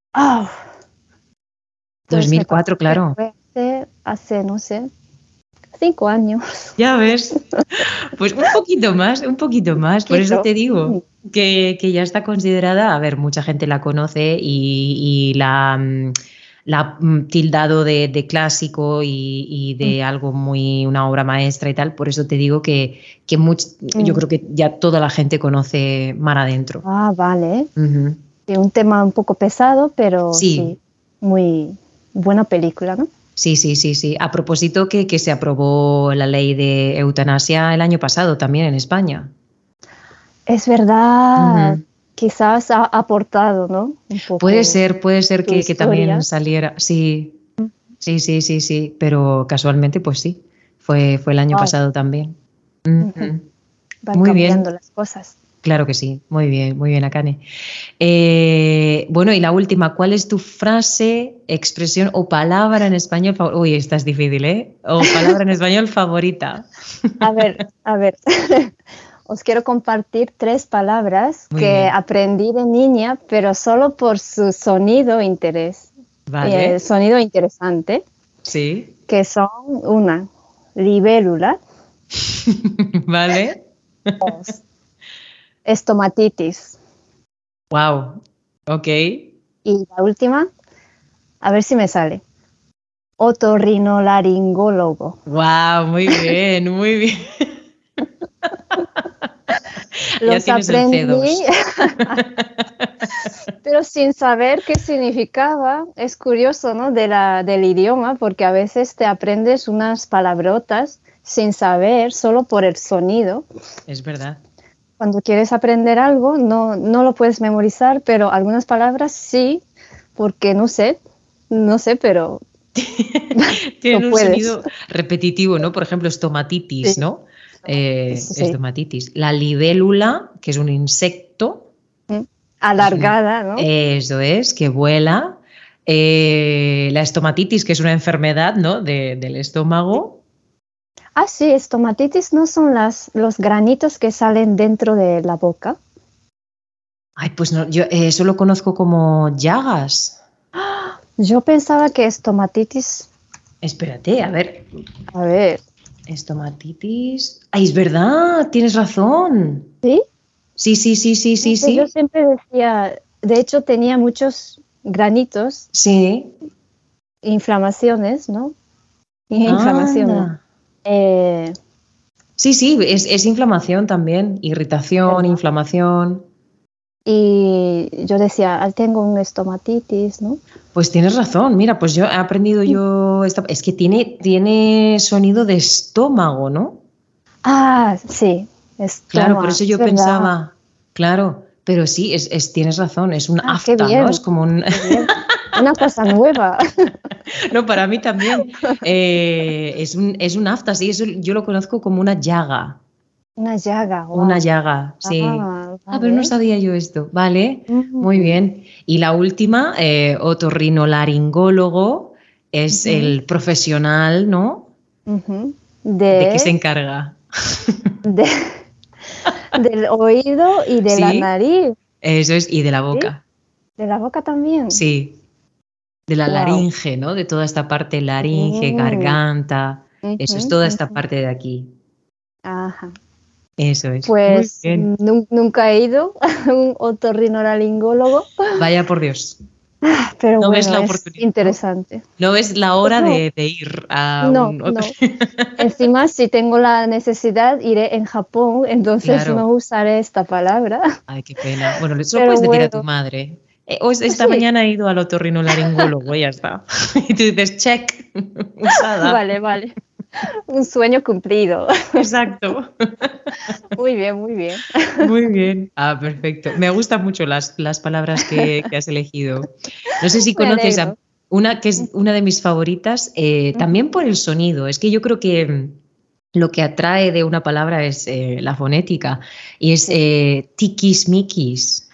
Ah, pues me dos mil cuatro, parece que claro. fue hace, hace, no sé, cinco años. Ya ves. Pues un poquito más, un poquito más. Por eso te digo que, que ya está considerada. A ver, mucha gente la conoce y, y la, la ha tildado de, de clásico y, y de mm. algo muy, una obra maestra y tal. Por eso te digo que, que much, mm. yo creo que ya toda la gente conoce Mar Adentro. Ah, vale. Uh-huh. Sí, un tema un poco pesado, pero sí, sí muy buena película, ¿no? Sí, sí, sí, sí. A propósito que, que se aprobó la ley de eutanasia el año pasado también en España. Es verdad. Uh-huh. Quizás ha aportado, ¿no? Un poco puede ser, puede ser que, que también saliera. Sí, uh-huh. sí, sí, sí, sí. Pero casualmente, pues sí. Fue, fue el año wow. pasado también. Uh-huh. Uh-huh. Van Muy cambiando bien. Las cosas. Claro que sí, muy bien, muy bien, Akane. Eh, bueno, y la última, ¿cuál es tu frase, expresión o palabra en español favorita? Uy, esta es difícil, ¿eh? O palabra en español favorita. A ver, a ver. Os quiero compartir tres palabras muy que bien. Aprendí de niña, pero solo por su sonido e interés. Vale. Eh, sonido interesante. Sí. Que son una, libélula. Vale. Dos, estomatitis. Wow, ok. Y la última, a ver si me sale. Otorrinolaringólogo. Wow, muy bien, muy bien. Los ya aprendí, pero sin saber qué significaba. Es curioso, ¿no? De la, del idioma, porque a veces te aprendes unas palabrotas sin saber, solo por el sonido. Es verdad. Cuando quieres aprender algo, no, no lo puedes memorizar, pero algunas palabras sí, porque no sé, no sé, pero tienen un puedes. Sonido repetitivo, ¿no? Por ejemplo, estomatitis, sí. ¿no? Eh, sí. Estomatitis. La libélula, que es un insecto. Alargada, ¿no? Eso es, que vuela. Eh, la estomatitis, que es una enfermedad, ¿no? De, del estómago. Ah, sí, estomatitis no son las, los granitos que salen dentro de la boca. Ay, pues no, yo eh, eso lo conozco como llagas. Yo pensaba que estomatitis... Espérate, a ver. A ver. Estomatitis... Ay, es verdad, tienes razón. ¿Sí? Sí, sí, sí, sí, sí, sí. Yo siempre decía, de hecho tenía muchos granitos. Sí. Inflamaciones, ¿no? Inflamaciones. Eh... Sí, sí, es, es inflamación también, irritación, ¿verdad? Inflamación. Y yo decía, tengo un estomatitis, ¿no? Pues tienes razón, mira, pues yo he aprendido yo, esta, es que tiene, tiene sonido de estómago, ¿no? Ah, sí, estómago. Claro, por eso yo es pensaba, verdad. Claro, pero sí, es, es, tienes razón, es un ah, afta, ¿no? Es como un... Una cosa nueva. No, para mí también. Eh, es, un, es un afta, sí, eso yo lo conozco como una llaga. Una llaga, wow. Una llaga, sí. Ah, vale. ah, pero no sabía yo esto. Vale, uh-huh. Muy bien. Y la última, eh, otorrinolaringólogo, es uh-huh. el profesional, ¿no? Uh-huh. De... ¿De qué se encarga? De... Del oído y de ¿Sí? la nariz. Eso es, y de la boca. ¿Sí? ¿De la boca también? Sí. De la wow. laringe, ¿no? De toda esta parte, laringe, uh-huh. garganta. Uh-huh. Eso es toda esta uh-huh. parte de aquí. Ajá. Eso es. Pues nunca he ido a un otorrinolaringólogo. Vaya por Dios. Pero no bueno, ves la es oportunidad. Interesante. No ves la hora no. de, de ir a no, un otro. No. Encima, si tengo la necesidad, iré en Japón, entonces claro. no usaré esta palabra. Ay, qué pena. Bueno, eso lo puedes decir bueno. a tu madre. Eh, o esta sí. mañana he ido al otorrinolaringólogo, ya está. Y tú dices, check, usada. Vale, vale. Un sueño cumplido. Exacto. Muy bien, muy bien. Muy bien. Ah, perfecto. Me gustan mucho las, las palabras que, que has elegido. No sé si conoces a una que es una de mis favoritas, eh, también por el sonido. Es que yo creo que lo que atrae de una palabra es eh, la fonética y es eh, tiquismiquis.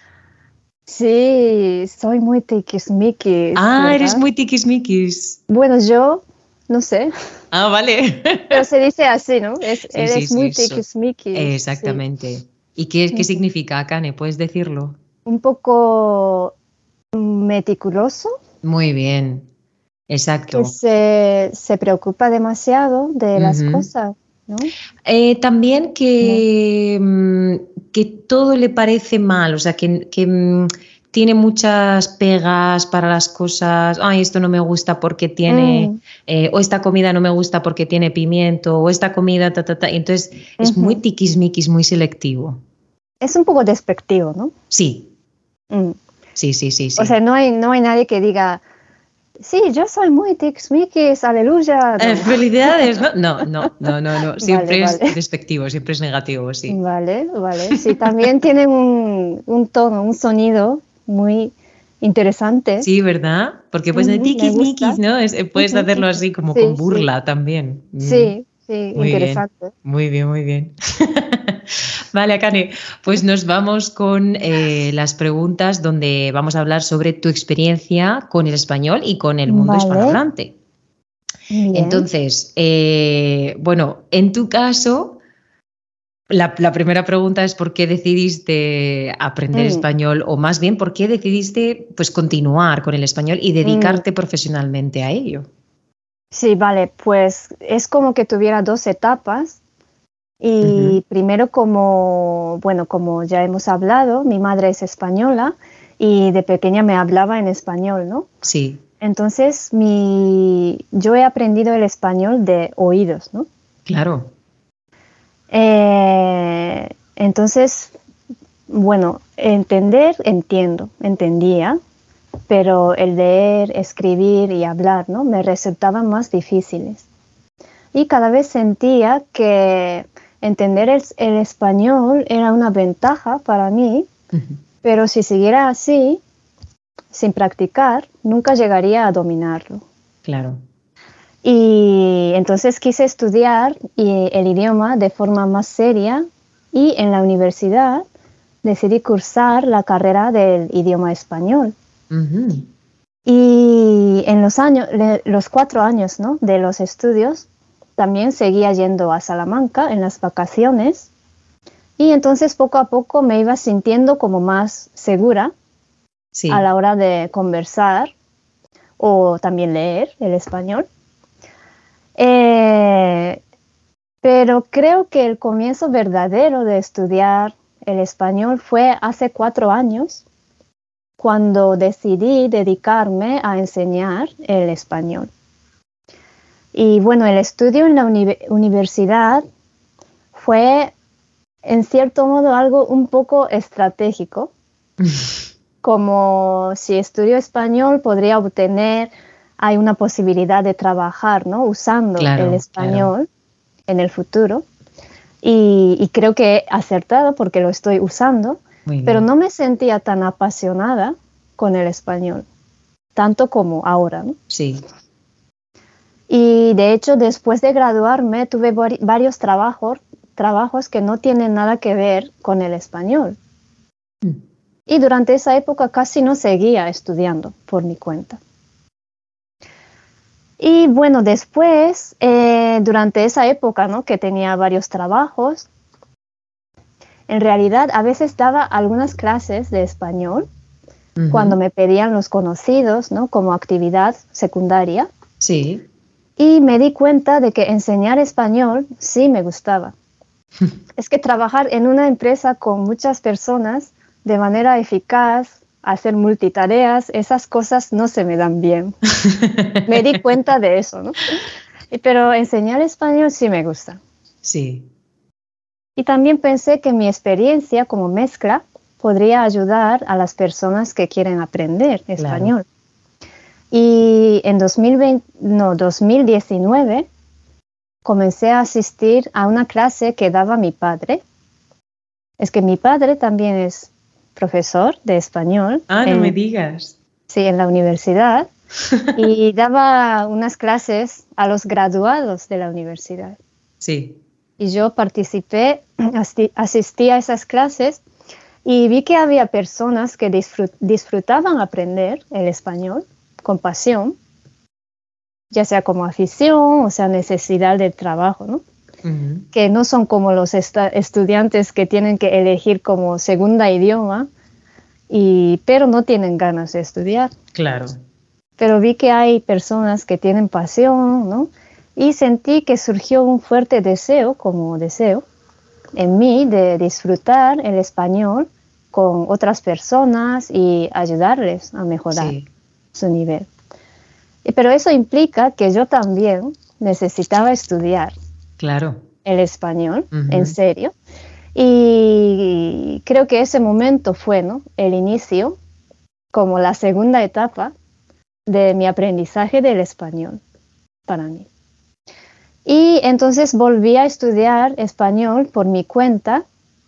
Sí, soy muy tiquismiquis. Ah, ¿verdad? Eres muy tiquismiquis. Bueno, yo no sé. Ah, vale. Pero se dice así, ¿no? Es, sí, eres sí, muy sí, tiquismiquis. Exactamente. Sí. ¿Y qué, qué significa, Akane? ¿Puedes decirlo? Un poco meticuloso. Muy bien. Exacto. Que se, se preocupa demasiado de las uh-huh. cosas, ¿no? Eh, también que, no. que todo le parece mal, o sea, que, que tiene muchas pegas para las cosas. Ay, esto no me gusta porque tiene, mm. eh, o esta comida no me gusta porque tiene pimiento, o esta comida, ta, ta, ta. Entonces uh-huh. es muy tiquismiquis, muy selectivo. Es un poco despectivo, ¿no? Sí. Mm. Sí, sí, sí, sí. O sea, no hay, no hay nadie que diga, sí, yo soy muy tiquismiquis, aleluya. No. Eh, felicidades, ¿no? No, no, no, no, no. Siempre vale, es vale. despectivo, siempre es negativo, sí. Vale, vale. Sí, también tiene un, un tono, un sonido muy interesante. Sí, ¿verdad? Porque pues de mm, tiquismiquis, ¿no? Es, puedes hacerlo así como sí, con burla sí. también. Sí, sí, muy interesante. Bien. Muy bien, muy bien. Vale, Akane, pues nos vamos con eh, las preguntas donde vamos a hablar sobre tu experiencia con el español y con el mundo vale. hispanohablante. Bien. Entonces, eh, bueno, en tu caso, la, la primera pregunta es ¿por qué decidiste aprender mm. español? O más bien, ¿por qué decidiste pues, continuar con el español y dedicarte mm. profesionalmente a ello? Sí, vale, pues es como que tuviera dos etapas. Y uh-huh. primero, como, bueno, como ya hemos hablado, mi madre es española y de pequeña me hablaba en español, ¿no? Sí. Entonces, mi, yo he aprendido el español de oídos, ¿no? Claro. Eh, entonces, bueno, entender, entiendo, entendía, pero el leer, escribir y hablar, ¿no? Me resultaban más difíciles. Y cada vez sentía que entender el, el español era una ventaja para mí, uh-huh. pero si siguiera así, sin practicar, nunca llegaría a dominarlo. Claro. Y entonces quise estudiar el idioma de forma más seria y en la universidad decidí cursar la carrera del idioma español. Uh-huh. Y en los años, los cuatro años, ¿no? de los estudios, también seguía yendo a Salamanca en las vacaciones y entonces poco a poco me iba sintiendo como más segura sí. a la hora de conversar o también leer el español. Eh, pero creo que el comienzo verdadero de estudiar el español fue hace cuatro años cuando decidí dedicarme a enseñar el español. Y bueno, el estudio en la uni- universidad fue, en cierto modo, algo un poco estratégico. Como si estudio español podría obtener, hay una posibilidad de trabajar, ¿no? Usando claro, el español claro. en el futuro. Y, y creo que he acertado porque lo estoy usando, pero no me sentía tan apasionada con el español, tanto como ahora, ¿no? Sí. Y de hecho, después de graduarme, tuve varios trabajos, trabajos que no tienen nada que ver con el español. Mm. Y durante esa época casi no seguía estudiando por mi cuenta. Y bueno, después, eh, durante esa época, ¿no? que tenía varios trabajos, en realidad a veces daba algunas clases de español uh-huh. cuando me pedían los conocidos, ¿no? como actividad secundaria. Sí. Y me di cuenta de que enseñar español sí me gustaba. Es que trabajar en una empresa con muchas personas de manera eficaz, hacer multitareas, esas cosas no se me dan bien. Me di cuenta de eso, ¿no? Pero enseñar español sí me gusta. Sí. Y también pensé que mi experiencia como mezcla podría ayudar a las personas que quieren aprender español. Claro. Y en dos mil veinte, no, dos mil diecinueve comencé a asistir a una clase que daba mi padre. Es que mi padre también es profesor de español. Ah, no en, me digas. Sí, en la universidad. Y daba unas clases a los graduados de la universidad. Sí. Y yo participé, asistí a esas clases y vi que había personas que disfrut- disfrutaban aprender el español con pasión, ya sea como afición o sea necesidad del trabajo, ¿no? Uh-huh. Que no son como los esta- estudiantes que tienen que elegir como segunda idioma, y, pero no tienen ganas de estudiar. Claro. pero vi que hay personas que tienen pasión, ¿no? Y sentí que surgió un fuerte deseo, como deseo, en mí de disfrutar el español con otras personas y ayudarles a mejorar sí. su nivel. Pero eso implica que yo también necesitaba estudiar claro. el español, uh-huh. en serio. Y creo que ese momento fue, ¿no?, el inicio, como la segunda etapa de mi aprendizaje del español para mí. Y entonces volví a estudiar español por mi cuenta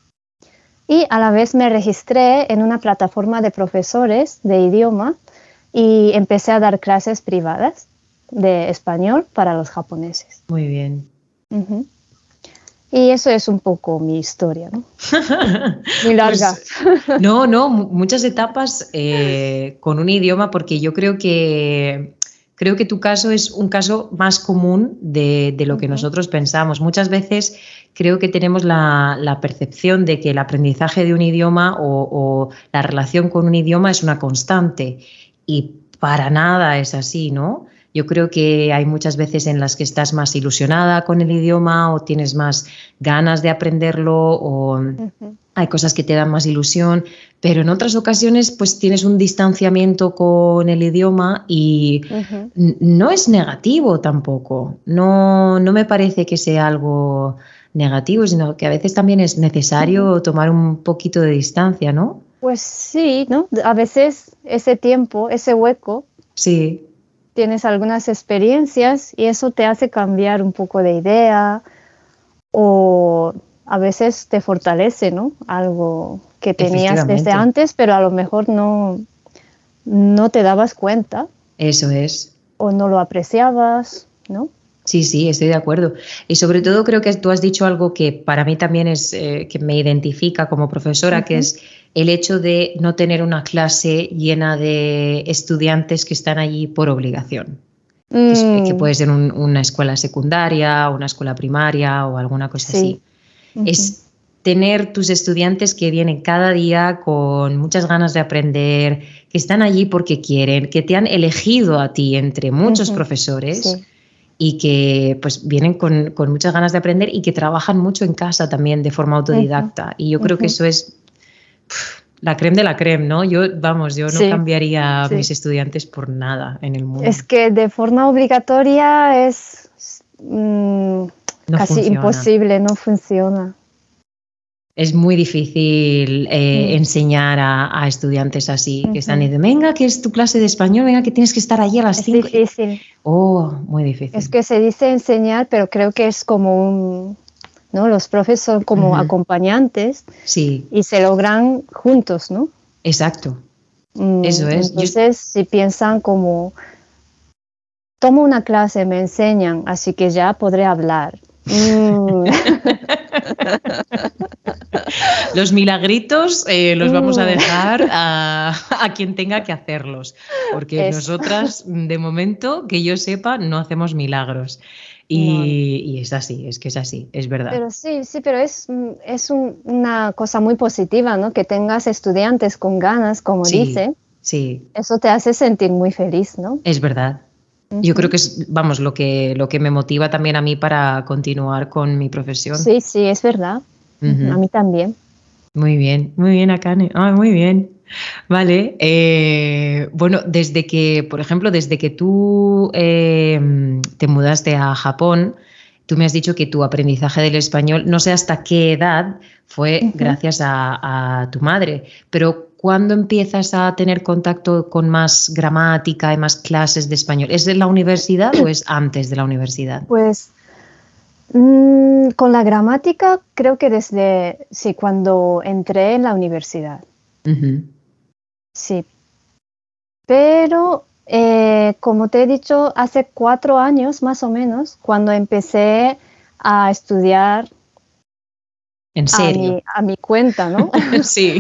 y a la vez me registré en una plataforma de profesores de idioma y empecé a dar clases privadas de español para los japoneses. Muy bien. Uh-huh. Y eso es un poco mi historia, ¿no? Muy larga. Pues, no, no, muchas etapas eh, con un idioma, porque yo creo que, creo que tu caso es un caso más común de, de lo que uh-huh. nosotros pensamos. Muchas veces creo que tenemos la, la percepción de que el aprendizaje de un idioma o, o la relación con un idioma es una constante y para nada es así, ¿no? Yo creo que hay muchas veces en las que estás más ilusionada con el idioma o tienes más ganas de aprenderlo o uh-huh. hay cosas que te dan más ilusión, pero en otras ocasiones pues tienes un distanciamiento con el idioma y uh-huh. n- no es negativo tampoco. No, no me parece que sea algo negativo, sino que a veces también es necesario uh-huh. tomar un poquito de distancia, ¿no? Pues sí, ¿no? A veces ese tiempo, ese hueco. Sí. Tienes algunas experiencias y eso te hace cambiar un poco de idea o a veces te fortalece, ¿no? Algo que tenías desde antes, pero a lo mejor no, no te dabas cuenta. Eso es. O no lo apreciabas, ¿no? Sí, sí, estoy de acuerdo. Y sobre todo creo que tú has dicho algo que para mí también es eh, que me identifica como profesora, uh-huh. que es el hecho de no tener una clase llena de estudiantes que están allí por obligación. Mm. Que, es, que puede ser un, una escuela secundaria, una escuela primaria o alguna cosa sí. así. Uh-huh. Es tener tus estudiantes que vienen cada día con muchas ganas de aprender, que están allí porque quieren, que te han elegido a ti entre muchos uh-huh. profesores. Sí. Y que pues vienen con, con muchas ganas de aprender y que trabajan mucho en casa también de forma autodidacta. Uh-huh. Y yo creo uh-huh. que eso es pff, la creme de la creme, ¿no? Yo, vamos, yo no sí. cambiaría a sí. mis estudiantes por nada en el mundo. Es que de forma obligatoria es mmm, no casi funciona. Imposible, no funciona. Es muy difícil eh, mm. enseñar a, a estudiantes así, uh-huh. que están diciendo, venga, que es tu clase de español, venga, que tienes que estar allí a las cinco. Es difícil. Oh, muy difícil. Es que se dice enseñar, pero creo que es como un, ¿no? Los profes son como uh-huh. acompañantes. Sí. Y se logran juntos, ¿no? Exacto. Mm, Eso es. Entonces, Yo... si piensan como, tomo una clase, me enseñan, así que ya podré hablar. Mm. Los milagritos eh, los vamos a dejar a, a quien tenga que hacerlos, porque es. nosotras, de momento, que yo sepa, no hacemos milagros. Y, no. y es así, es que es así, es verdad. Pero sí, sí, pero es, es un, una cosa muy positiva, ¿no? Que tengas estudiantes con ganas, como sí, dice. Sí. Eso te hace sentir muy feliz, ¿no? Es verdad. Yo creo que es, vamos, lo que, lo que me motiva también a mí para continuar con mi profesión. Sí, sí, es verdad. Uh-huh. A mí también. Muy bien, muy bien, Akane. Ah, muy bien. Vale. Eh, bueno, desde que, por ejemplo, desde que tú eh, te mudaste a Japón, tú me has dicho que tu aprendizaje del español, no sé hasta qué edad, fue uh-huh. gracias a, a tu madre, pero ¿cuándo empiezas a tener contacto con más gramática y más clases de español? ¿Es de la universidad o es antes de la universidad? Pues mmm, con la gramática creo que desde, sí, cuando entré en la universidad. Uh-huh. Sí. Pero, eh, como te he dicho, hace cuatro años más o menos, cuando empecé a estudiar. ¿En serio? A mi, a mi cuenta, ¿no? Sí.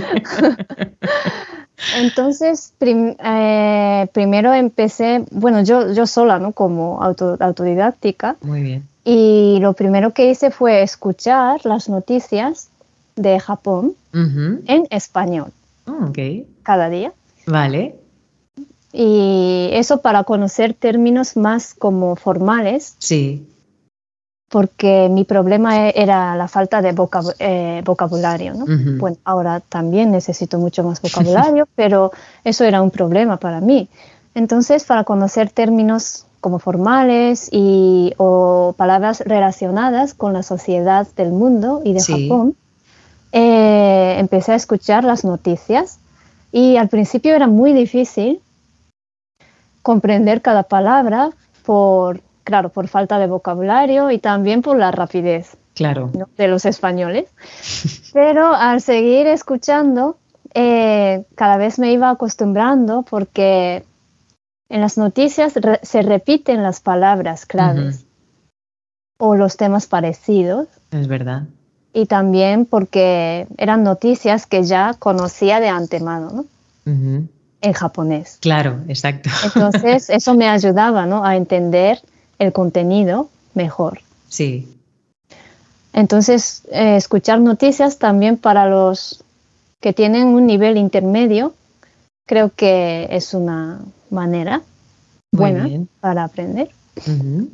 Entonces, prim, eh, primero empecé, bueno, yo, yo sola, ¿no? Como auto, autodidáctica. Muy bien. Y lo primero que hice fue escuchar las noticias de Japón uh-huh. en español. Oh, okay. Cada día. Vale. Y eso para conocer términos más como formales. Sí. Porque mi problema era la falta de vocab- eh, vocabulario, ¿no? Uh-huh. Bueno, ahora también necesito mucho más vocabulario, pero eso era un problema para mí. Entonces, para conocer términos como formales y, o palabras relacionadas con la sociedad del mundo y de Sí. Japón, eh, empecé a escuchar las noticias y al principio era muy difícil comprender cada palabra por... Claro, por falta de vocabulario y también por la rapidez, claro, ¿no?, de los españoles. Pero al seguir escuchando, eh, cada vez me iba acostumbrando porque en las noticias re- se repiten las palabras claves uh-huh. o los temas parecidos. Es verdad. Y también porque eran noticias que ya conocía de antemano, ¿no? Uh-huh. En japonés. Claro, exacto. Entonces eso me ayudaba, ¿no?, a entender el contenido mejor. Sí. Entonces, eh, escuchar noticias también para los que tienen un nivel intermedio, creo que es una manera Muy buena bien. para aprender. Uh-huh.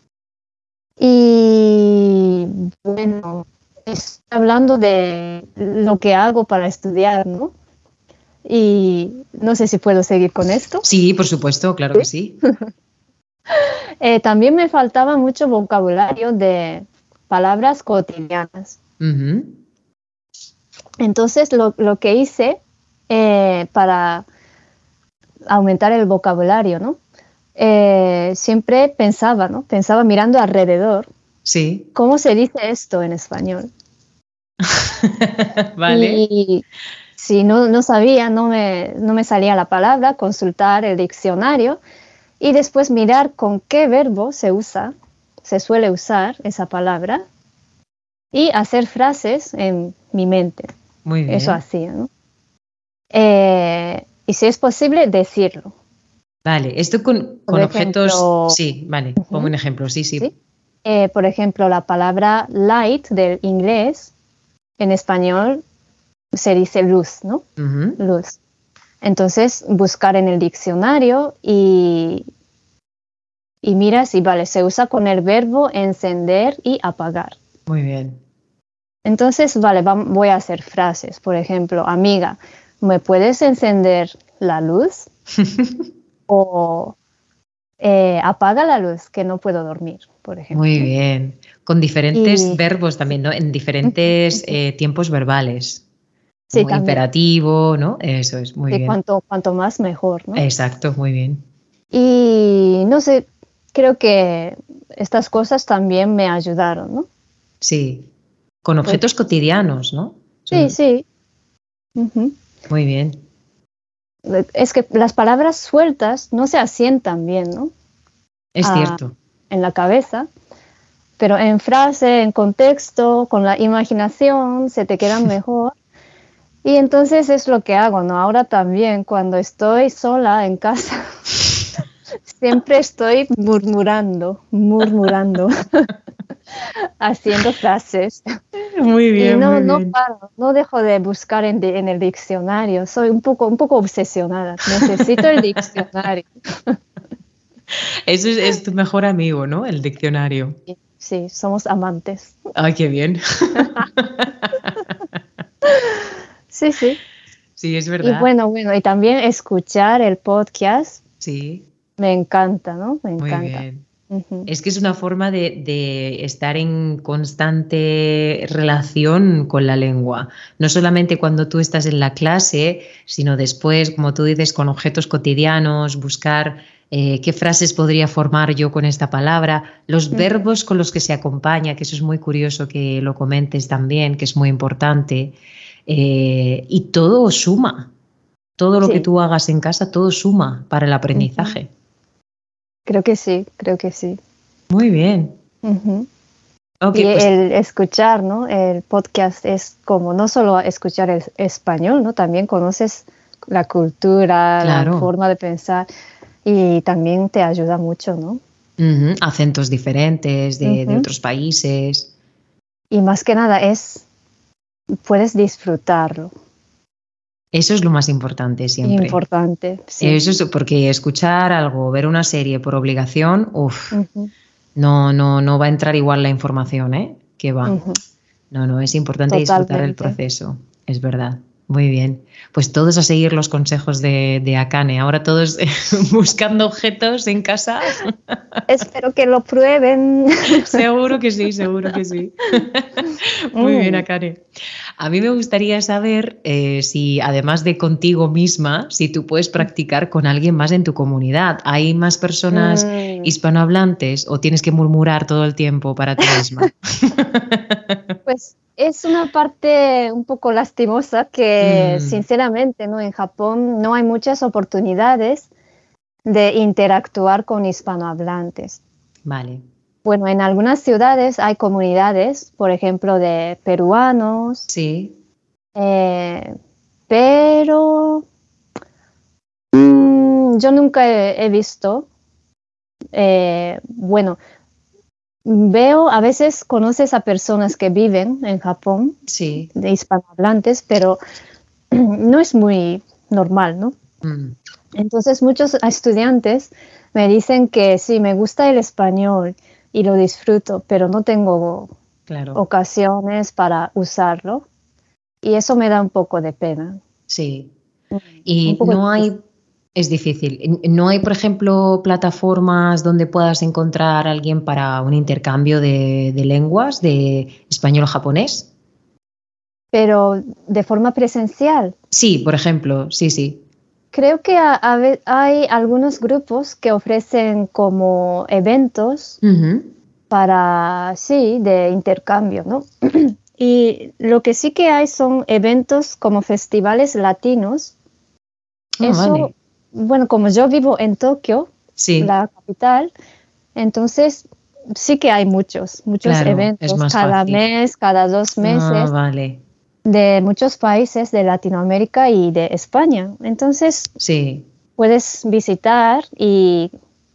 Y bueno, estoy hablando de lo que hago para estudiar, ¿no? Y no sé si puedo seguir con esto. Sí, por supuesto, claro que sí. Eh, también me faltaba mucho vocabulario de palabras cotidianas. Uh-huh. Entonces, lo, lo que hice eh, para aumentar el vocabulario, ¿no? Eh, siempre pensaba, ¿no? Pensaba mirando alrededor. Sí. ¿Cómo se dice esto en español? Vale. Y si no, no sabía, no me, no me salía la palabra, consultar el diccionario. Y después mirar con qué verbo se usa, se suele usar esa palabra y hacer frases en mi mente. Muy bien. Eso hacía, ¿no? Eh, y si es posible, decirlo. Vale, esto con, con ejemplo, objetos... Sí, vale, uh-huh. pongo un ejemplo, sí, sí. ¿Sí? Eh, por ejemplo, la palabra light del inglés, en español se dice luz, ¿no? Uh-huh. Luz. Entonces, buscar en el diccionario y, y mira si, vale, se usa con el verbo encender y apagar. Muy bien. Entonces, vale, va, voy a hacer frases. Por ejemplo, amiga, ¿me puedes encender la luz? O eh, apaga la luz, que no puedo dormir, por ejemplo. Muy bien. Con diferentes y, verbos también, ¿no? En diferentes eh, tiempos verbales. Sí, Como también. Imperativo, ¿no? Eso es, muy sí, bien. Cuanto, cuanto más, mejor, ¿no? Exacto, muy bien. Y no sé, creo que estas cosas también me ayudaron, ¿no? Sí. Con objetos pues, cotidianos, ¿no? Sí, sí. Uh-huh. Muy bien. Es que las palabras sueltas no se asientan bien, ¿no? Es ah, cierto. En la cabeza. Pero en frase, en contexto, con la imaginación, se te quedan mejor. Y entonces es lo que hago, ¿no? Ahora también, cuando estoy sola en casa, siempre estoy murmurando, murmurando, haciendo frases. Muy bien, y no, muy no bien. paro, no dejo de buscar en, de, en el diccionario. Soy un poco, un poco obsesionada. Necesito el diccionario. Eso es, es tu mejor amigo, ¿no? El diccionario. Sí, somos amantes. Ay, qué bien. Sí, sí. Sí, es verdad. Y bueno, bueno, y también escuchar el podcast. Sí. Me encanta, ¿no? Me encanta. Muy bien. Uh-huh. Es que es una forma de, de estar en constante relación con la lengua. No solamente cuando tú estás en la clase, sino después, como tú dices, con objetos cotidianos, buscar eh, qué frases podría formar yo con esta palabra, los uh-huh. verbos con los que se acompaña, que eso es muy curioso que lo comentes también, que es muy importante. Eh, y todo suma. Todo lo sí. que tú hagas en casa, todo suma para el aprendizaje. Uh-huh. Creo que sí, creo que sí. Muy bien. Uh-huh. Okay, y pues... el escuchar, ¿no? El podcast es como no solo escuchar el español, ¿no? También conoces la cultura, claro. la forma de pensar y también te ayuda mucho, ¿no? Uh-huh. Acentos diferentes de, uh-huh. de otros países. Y más que nada es, puedes disfrutarlo. Eso es lo más importante siempre. Importante, sí. Eso es porque escuchar algo, ver una serie por obligación, uff, uh-huh. no, no, no va a entrar igual la información, ¿eh? Que va. Uh-huh. No, no, es importante Totalmente. Disfrutar el proceso, es verdad. Muy bien. Pues todos a seguir los consejos de, de Akane. Ahora todos buscando objetos en casa. Espero que lo prueben. Seguro que sí, seguro que sí. Muy bien, Akane. A mí me gustaría saber eh, si, además de contigo misma, si tú puedes practicar con alguien más en tu comunidad. ¿Hay más personas mm. hispanohablantes o tienes que murmurar todo el tiempo para ti misma? Pues es una parte un poco lastimosa que, mm. sinceramente, ¿no? En Japón no hay muchas oportunidades de interactuar con hispanohablantes. Vale. Bueno, en algunas ciudades hay comunidades, por ejemplo, de peruanos. Sí. Eh, pero mmm, yo nunca he, he visto. Eh, bueno, veo, a veces conoces a personas que viven en Japón, sí. de hispanohablantes, pero no es muy normal, ¿no? Mm. Entonces muchos estudiantes me dicen que sí, me gusta el español y lo disfruto, pero no tengo claro. ocasiones para usarlo. Y eso me da un poco de pena. Sí. Y no hay... Es difícil. ¿No hay, por ejemplo, plataformas donde puedas encontrar a alguien para un intercambio de, de lenguas, de español-japonés? Pero de forma presencial. Sí, por ejemplo, sí, sí. Creo que a, a, hay algunos grupos que ofrecen como eventos uh-huh. para, sí, de intercambio, ¿no? Y lo que sí que hay son eventos como festivales latinos. Oh, Eso, vale. Bueno, como yo vivo en Tokio, sí. la capital, entonces sí que hay muchos, muchos claro, eventos es más cada fácil. mes, cada dos meses. Ah, vale. De muchos países de Latinoamérica y de España. Entonces, sí. puedes visitar y,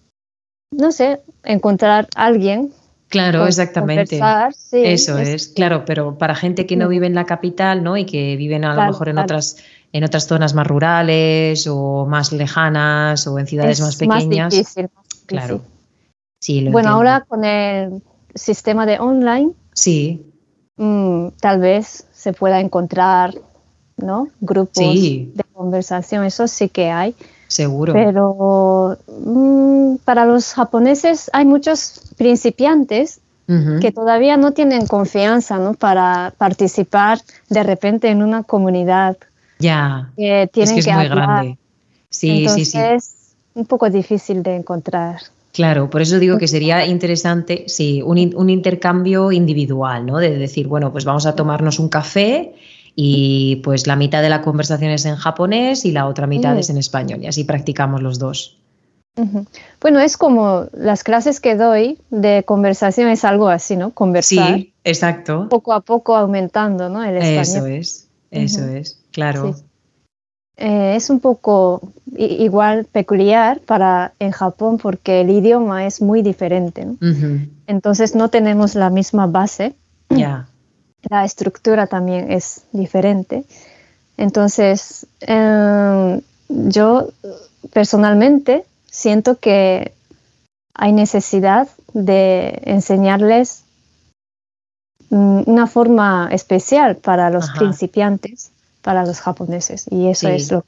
no sé, encontrar a alguien. Claro, exactamente. Sí, Eso es, es, claro, pero para gente que no vive en la capital, ¿no? Y que viven a claro, lo mejor en claro. otras, en otras zonas más rurales o más lejanas o en ciudades es más pequeñas. Más difícil. Claro. Sí, lo bueno, entiendo. ahora con el sistema de online, sí. mmm, tal vez se pueda encontrar, ¿no? Grupos sí. de conversación, eso sí que hay. Seguro. Pero mmm, para los japoneses hay muchos principiantes uh-huh. que todavía no tienen confianza, ¿no? Para participar de repente en una comunidad. Ya, que tienen es que es que muy hablar. grande. Sí, Entonces, sí, sí. es un poco difícil de encontrar. Claro, por eso digo que sería interesante, sí, un, un intercambio individual, ¿no? De decir, bueno, pues vamos a tomarnos un café y pues la mitad de la conversación es en japonés y la otra mitad Mm. es en español y así practicamos los dos. Uh-huh. Bueno, es como las clases que doy de conversación, es algo así, ¿no? Conversar. Sí, exacto. Poco a poco aumentando, ¿no? El español. Eso es, eso uh-huh. es, claro. Sí. Eh, es un poco i- igual peculiar para en Japón porque el idioma es muy diferente, ¿no? Uh-huh. Entonces no tenemos la misma base. Ya. Yeah. La estructura también es diferente. Entonces, eh, yo personalmente siento que hay necesidad de enseñarles mm, una forma especial para los Ajá. principiantes, para los japoneses. Y eso Sí. es lo,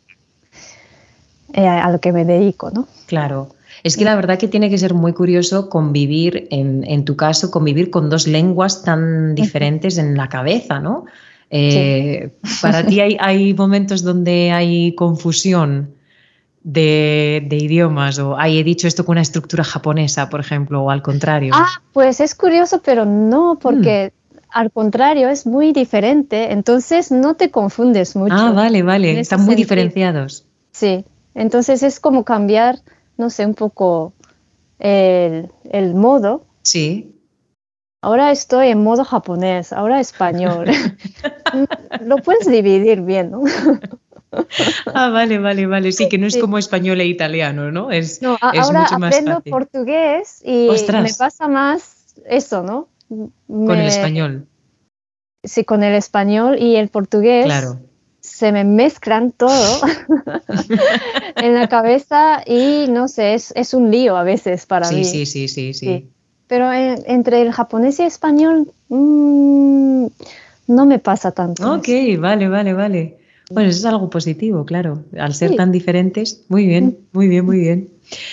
eh, a lo que me dedico, ¿no? Claro. Es que la verdad que tiene que ser muy curioso convivir, en, en tu caso, convivir con dos lenguas tan diferentes en la cabeza, ¿no? Eh, sí. Para ti hay, hay momentos donde hay confusión de, de idiomas o ay, he dicho esto con una estructura japonesa, por ejemplo, o al contrario. Ah, pues es curioso, pero no, porque mm. al contrario es muy diferente, entonces no te confundes mucho. Ah, vale, vale, están muy sentido. Diferenciados. Sí, entonces es como cambiar, no sé, un poco el, el modo. Sí. Ahora estoy en modo japonés, ahora español. Lo puedes dividir bien, ¿no? Ah, vale, vale, vale. Sí, que no es sí. como español e italiano, ¿no? Es, no, es ahora mucho más aprendo fácil. portugués y Ostras. me pasa más eso, ¿no? Me... Con el español. Sí, con el español y el portugués. Claro. se me mezclan todo en la cabeza y no sé, es, es un lío a veces para sí, mí. Sí, sí, sí, sí. sí. Pero en, entre el japonés y el español mmm, no me pasa tanto. Ok, eso. vale, vale, vale. Bueno, eso es algo positivo, claro. Al ser Sí. tan diferentes, muy bien, muy bien, muy bien.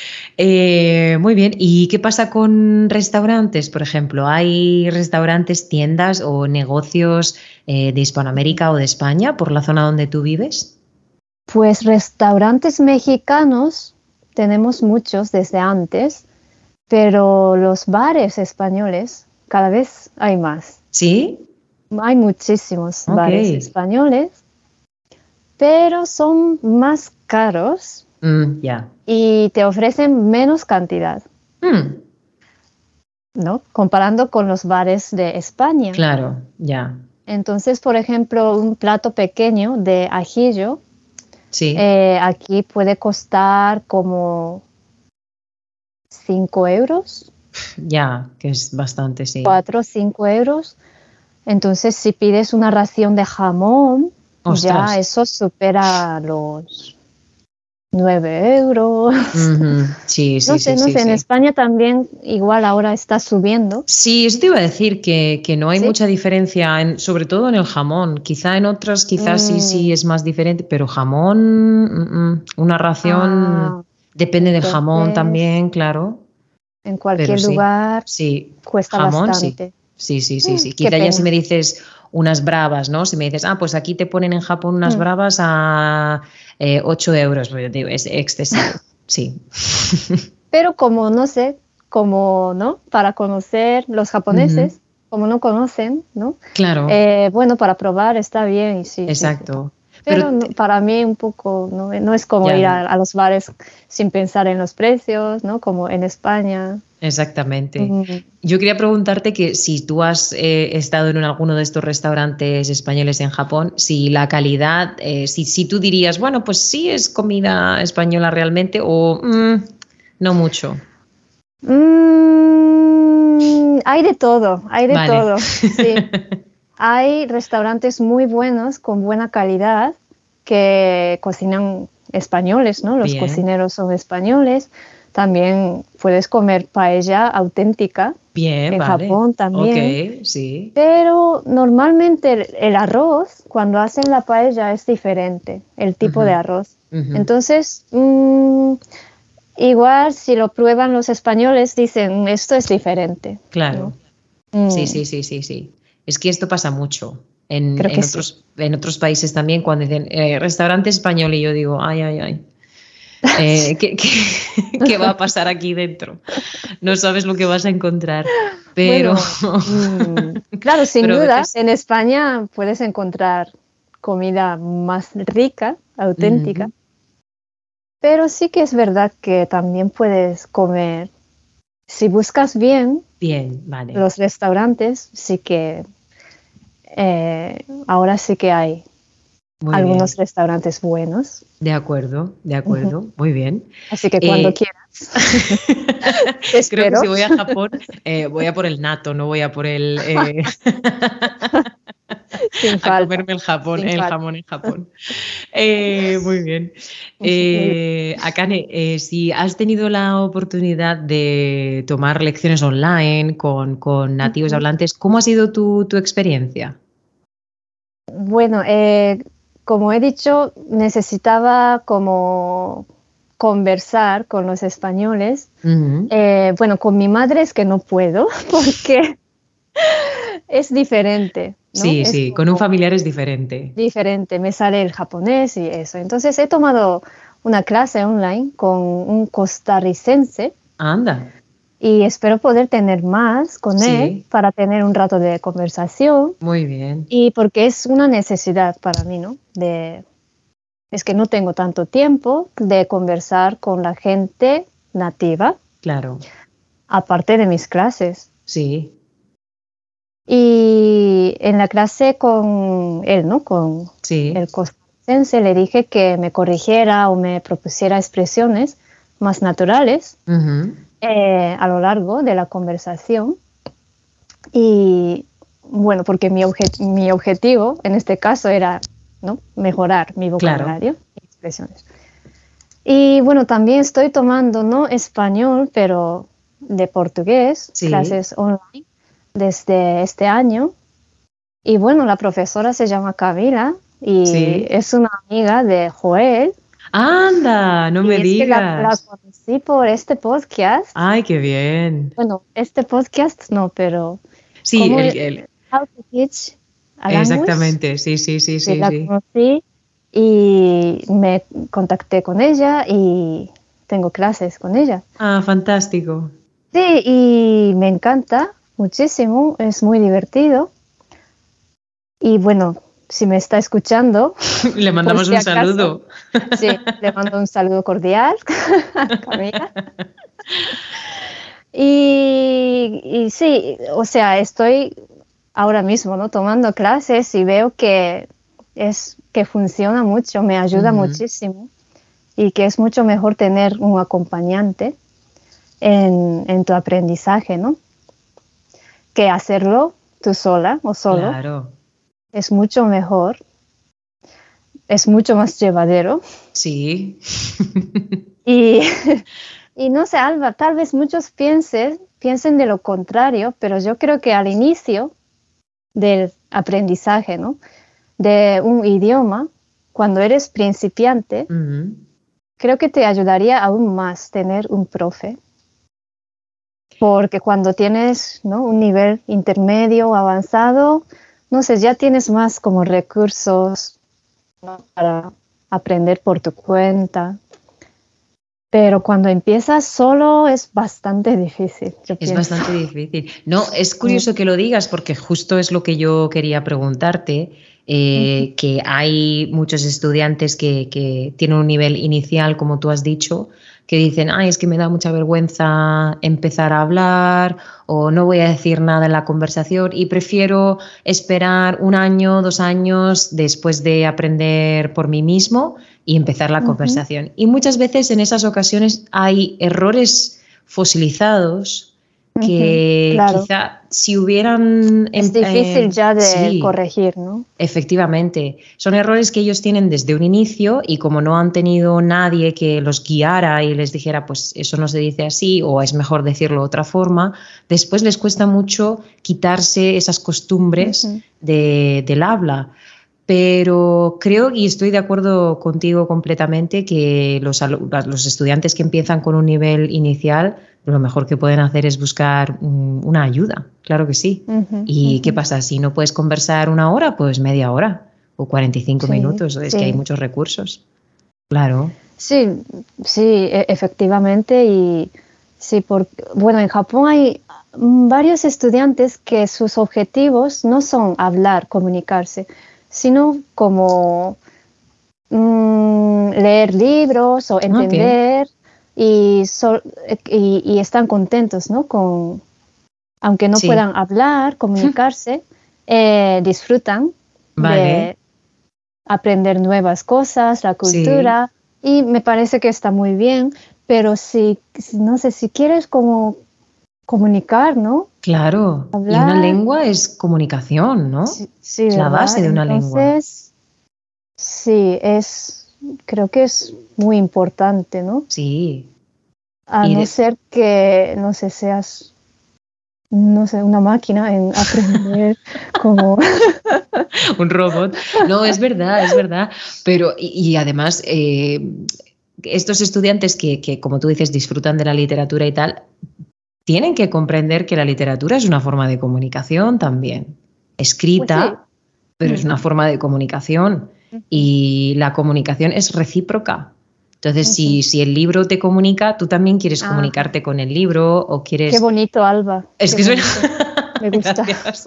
Eh, muy bien. ¿Y qué pasa con restaurantes, por ejemplo? ¿Hay restaurantes, tiendas o negocios eh, de Hispanoamérica o de España por la zona donde tú vives? Pues restaurantes mexicanos tenemos muchos desde antes, pero los bares españoles cada vez hay más. ¿Sí? Hay muchísimos Ok. bares españoles, pero son más caros Mm, ya. y te ofrecen menos cantidad, Mm, ¿no? Comparando con los bares de España. claro, ya. Entonces, por ejemplo, un plato pequeño de ajillo Sí. eh, aquí puede costar como cinco euros, Ya, que es bastante, sí. cuatro o cinco euros. Entonces, si pides una ración de jamón, Ostras. ya eso supera los nueve euros. Ujú. Sí, sí, No sí, sé, no sí, sé, en sí. España también igual ahora está subiendo. Sí, eso te iba a decir que, que no hay ¿Sí? mucha diferencia, en- sobre todo en el jamón. Quizá en otras, quizás sí, sí Mm. es más diferente, pero jamón, mm, mm, una ración, Ah, depende del jamón entonces, también, claro, en pero cualquier sí, lugar sí, cuesta jamón sí. bastante. Sí, sí, sí, sí. Qué Quizá ya si me pena. dices unas bravas, ¿no? Si me dices, ah, pues aquí te ponen en Japón unas Mm. bravas a eh, ocho euros, pues yo digo, es excesivo, sí. Pero como, no sé, como, ¿no? Para conocer los japoneses, Ujú. como no conocen, ¿no? Claro, Eh, bueno, para probar está bien y sí, sí, sí. exacto. Pero Pero no- te- para mí un poco, ¿no? No es como ir ya. a, a los bares sin pensar en los precios, ¿no? Como en España. Exactamente. Mm. Yo quería preguntarte que si tú has eh, estado en alguno de estos restaurantes españoles en Japón, si la calidad, eh, si, si tú dirías, bueno, pues sí es comida española realmente o mm, no mucho. Mm, hay de todo, hay de Vale. todo, sí. Hay restaurantes muy buenos, con buena calidad, que cocinan españoles, ¿no? Los Bien, cocineros son españoles. También puedes comer paella auténtica bien, en vale. Japón Ok, también. sí. Pero normalmente el, el arroz, cuando hacen la paella, es diferente, el tipo de Ujú, arroz. ujú, Entonces, mm, igual si lo prueban los españoles, dicen, esto es diferente, ¿no? claro. Sí, Mm, sí, sí, sí, sí. Es que esto pasa mucho. En, creo en que sí. otros, en otros países también, cuando dicen eh, restaurante español, y yo digo, ay, ay, ay. Eh, ¿qué, qué, qué va a pasar aquí dentro? No sabes lo que vas a encontrar, pero, Bueno, mm, claro, sin pero a duda, veces... en España puedes encontrar comida más rica, auténtica, Ujú. pero sí que es verdad que también puedes comer, si buscas bien, Bien, vale. los restaurantes, sí que eh, ahora sí que hay Muy algunos bien. restaurantes buenos, De acuerdo, de ujú. acuerdo. Muy bien. Así que cuando Eh, quieras, te creo que espero. si voy a Japón, eh, voy a por el natto, no voy a por el... eh, Sin a falta, comerme el Japón, sin el falta. jamón en Japón. Eh, muy bien. Muy bien. Eh, Akane, eh, si has tenido la oportunidad de tomar lecciones online con, con nativos Ujú. hablantes, ¿cómo ha sido tu, tu experiencia? Bueno, eh, como he dicho, necesitaba como conversar con los españoles. Ujú. Eh, bueno, con mi madre es que no puedo porque es diferente, ¿no? Sí, Es sí, con un como familiar es diferente. diferente, me sale el japonés y eso. Entonces he tomado una clase online con un costarricense Anda, y espero poder tener más con él sí, para tener un rato de conversación muy bien, y porque es una necesidad para mí, ¿no? De, es que no tengo tanto tiempo de conversar con la gente nativa, claro, aparte de mis clases. sí, Y en la clase con él, ¿no? Con sí, el costarricense, le dije que me corrigiera o me propusiera expresiones más naturales ujú, eh, a lo largo de la conversación. Y bueno, porque mi, obje mi objetivo en este caso era ¿no? Mejorar mi vocabulario Claro. y expresiones. Y bueno, también estoy tomando no español, pero de portugués, Sí. clases online desde este año. Y bueno, la profesora se llama Camila y Sí. es una amiga de Joel. ¡Anda! No Y me es que la, la digas. conocí por este podcast. ¡Ay, qué bien! Bueno, este podcast no, pero Sí, ¿cómo el, es? el- How to Teach a Language. exactamente, sí, sí, sí, Sí, sí, la sí. conocí y me contacté con ella y tengo clases con ella. Ah, fantástico. Sí, y me encanta muchísimo, es muy divertido. Y bueno, si me está escuchando, Le mandamos si un acaso, saludo. sí, le mando un saludo cordial a Camila. Y, y sí, o sea, estoy ahora mismo, ¿no? Tomando clases y veo que es que funciona mucho, me ayuda Ujú. muchísimo y que es mucho mejor tener un acompañante en, en tu aprendizaje, ¿no? Que hacerlo tú sola o solo. Claro, Es mucho mejor, es mucho más llevadero. sí. Y, y no sé, Alba, tal vez muchos piensen, piensen de lo contrario, pero yo creo que al inicio del aprendizaje, ¿no? De un idioma, cuando eres principiante, Ujú. creo que te ayudaría aún más tener un profe. Porque cuando tienes, ¿no? un nivel intermedio o avanzado, no sé, ya tienes más como recursos, ¿no? para aprender por tu cuenta. Pero cuando empiezas solo es bastante difícil, yo Es pienso. bastante difícil. No, es curioso que lo digas porque justo es lo que yo quería preguntarte, eh, que hay muchos estudiantes que, que tienen un nivel inicial, como tú has dicho, que dicen, ay, es que me da mucha vergüenza empezar a hablar o no voy a decir nada en la conversación y prefiero esperar un año, dos años después de aprender por mí mismo y empezar la Ujú. conversación. Y muchas veces en esas ocasiones hay errores fosilizados que Ujú, claro. quizá si hubieran... Es em- difícil eh, ya de sí, corregir, ¿no? efectivamente. Son errores que ellos tienen desde un inicio y como no han tenido nadie que los guiara y les dijera, pues eso no se dice así o es mejor decirlo de otra forma, después les cuesta mucho quitarse esas costumbres Ujú. de- del habla. Pero creo y estoy de acuerdo contigo completamente que los, alu- los estudiantes que empiezan con un nivel inicial, lo mejor que pueden hacer es buscar mm, una ayuda, claro que sí. Ujú, ¿Y qué ujú. pasa? Si no puedes conversar una hora, pues media hora o cuarenta y cinco Sí, minutos. Es que hay sí. muchos recursos. Claro. Sí, sí, e- efectivamente. Y sí, por, bueno, en Japón hay mm, varios estudiantes que sus objetivos no son hablar, comunicarse, sino como mm, leer libros o Ok. entender y, sol- y, y están contentos, ¿no? Con, aunque no Sí. puedan hablar, comunicarse, eh, disfrutan Vale. de aprender nuevas cosas, la Sí. cultura, y me parece que está muy bien, pero si, si- no sé, si quieres como comunicar, ¿no? Claro. Y una Hablar, lengua es comunicación, ¿no? sí, sí, Es la ¿verdad? base de una lengua. Entonces, sí, es, creo que es muy importante, ¿no? Sí. A Y no de- ser que, no sé, seas, no sé, una máquina en aprender como... un robot. No, es verdad, es verdad. Pero, y, y además, eh, estos estudiantes que, que, como tú dices, disfrutan de la literatura y tal, tienen que comprender que la literatura es una forma de comunicación también. Escrita, Pues sí. pero es Mm. una forma de comunicación. Ujú. Y la comunicación es recíproca. Entonces, Ujú. si, si el libro te comunica, tú también quieres Ah. comunicarte con el libro o quieres... Qué bonito, Alba. Es Qué que bonito. suena... Me gusta. Gracias.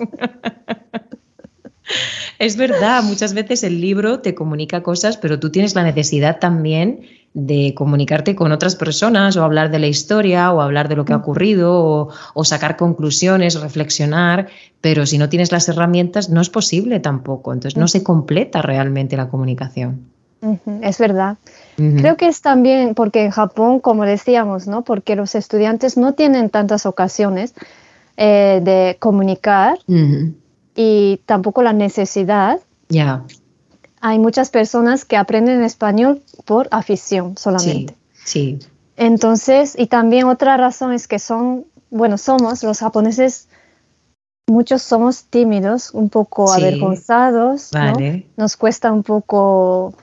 Es verdad, muchas veces el libro te comunica cosas, pero tú tienes la necesidad también de comunicarte con otras personas o hablar de la historia o hablar de lo que ha ocurrido o, o sacar conclusiones, reflexionar, pero si no tienes las herramientas no es posible tampoco, entonces no se completa realmente la comunicación. Ujú, es verdad. Ujú. Creo que es también porque en Japón, como decíamos, ¿no? Porque los estudiantes no tienen tantas ocasiones eh, de comunicar Ujú. y tampoco la necesidad. Ya. hay muchas personas que aprenden español por afición solamente. Sí, sí. Entonces, y también otra razón es que son, bueno, somos los japoneses, muchos somos tímidos, un poco Sí. avergonzados, Vale. ¿no? Nos cuesta un poco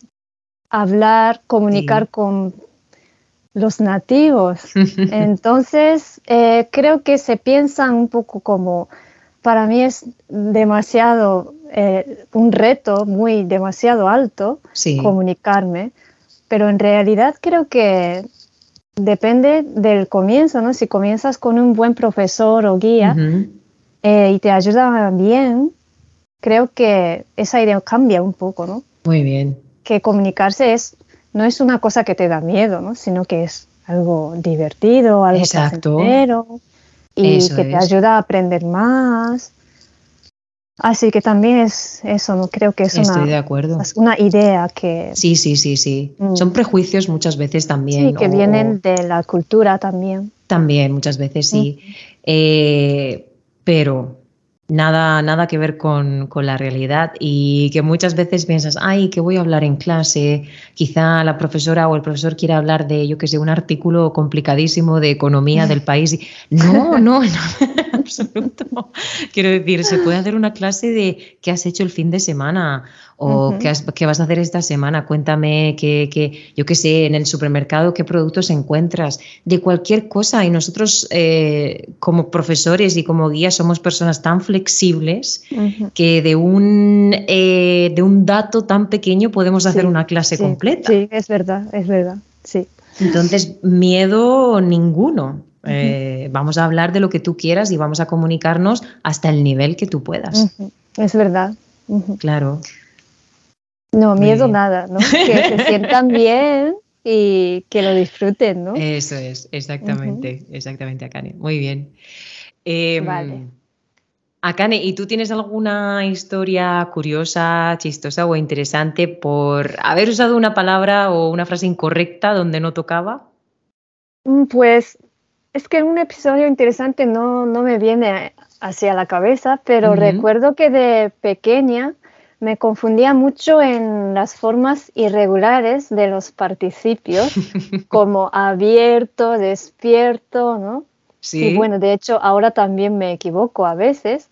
hablar, comunicar Sí. con los nativos. Entonces, eh, creo que se piensan un poco como, para mí es demasiado, eh, un reto muy demasiado alto Sí. comunicarme, pero en realidad creo que depende del comienzo, ¿no? Si comienzas con un buen profesor o guía Ujú. eh, y te ayuda bien, creo que esa idea cambia un poco, ¿no? Muy bien. Que comunicarse es, no es una cosa que te da miedo, ¿no? Sino que es algo divertido, algo Exacto. placentero y Eso que te es. ayuda a aprender más. Así que también es eso, ¿no? Creo que es Estoy de una, acuerdo. es una idea que, Sí, sí, sí, sí. Mm. Son prejuicios muchas veces sí, también. que o- vienen o- de la cultura también. También, muchas veces sí. Eh, pero nada, nada que ver con, con la realidad y que muchas veces piensas, ay, que voy a hablar en clase, quizá la profesora o el profesor quiera hablar de, yo qué sé, un artículo complicadísimo de economía del país. Y- no, no, no, en absoluto. Quiero decir, se puede hacer una clase de qué has hecho el fin de semana o Ujú. qué, has- qué vas a hacer esta semana. Cuéntame qué, qué, yo qué sé, en el supermercado qué productos encuentras, de cualquier cosa. Y nosotros eh, como profesores y como guías somos personas tan flexibles Ujú. que de un, eh, de un dato tan pequeño podemos hacer Sí, una clase sí, completa. sí, es verdad, es verdad, sí. Entonces, miedo ninguno. Eh, vamos a hablar de lo que tú quieras y vamos a comunicarnos hasta el nivel que tú puedas. Ujú. Es verdad. Ujú. Claro. No, Muy miedo bien. nada, ¿no? Que se sientan bien y que lo disfruten, ¿no? Eso es, Ujú. exactamente, exactamente, Akane. Muy bien. Eh, Vale. Akane, ¿y tú tienes alguna historia curiosa, chistosa o interesante por haber usado una palabra o una frase incorrecta donde no tocaba? Mm, Pues es que un episodio interesante no, no me viene hacia la cabeza, pero Ujú. recuerdo que de pequeña me confundía mucho en las formas irregulares de los participios, como abierto, despierto, ¿no? Y Sí. bueno, de hecho ahora también me equivoco a veces.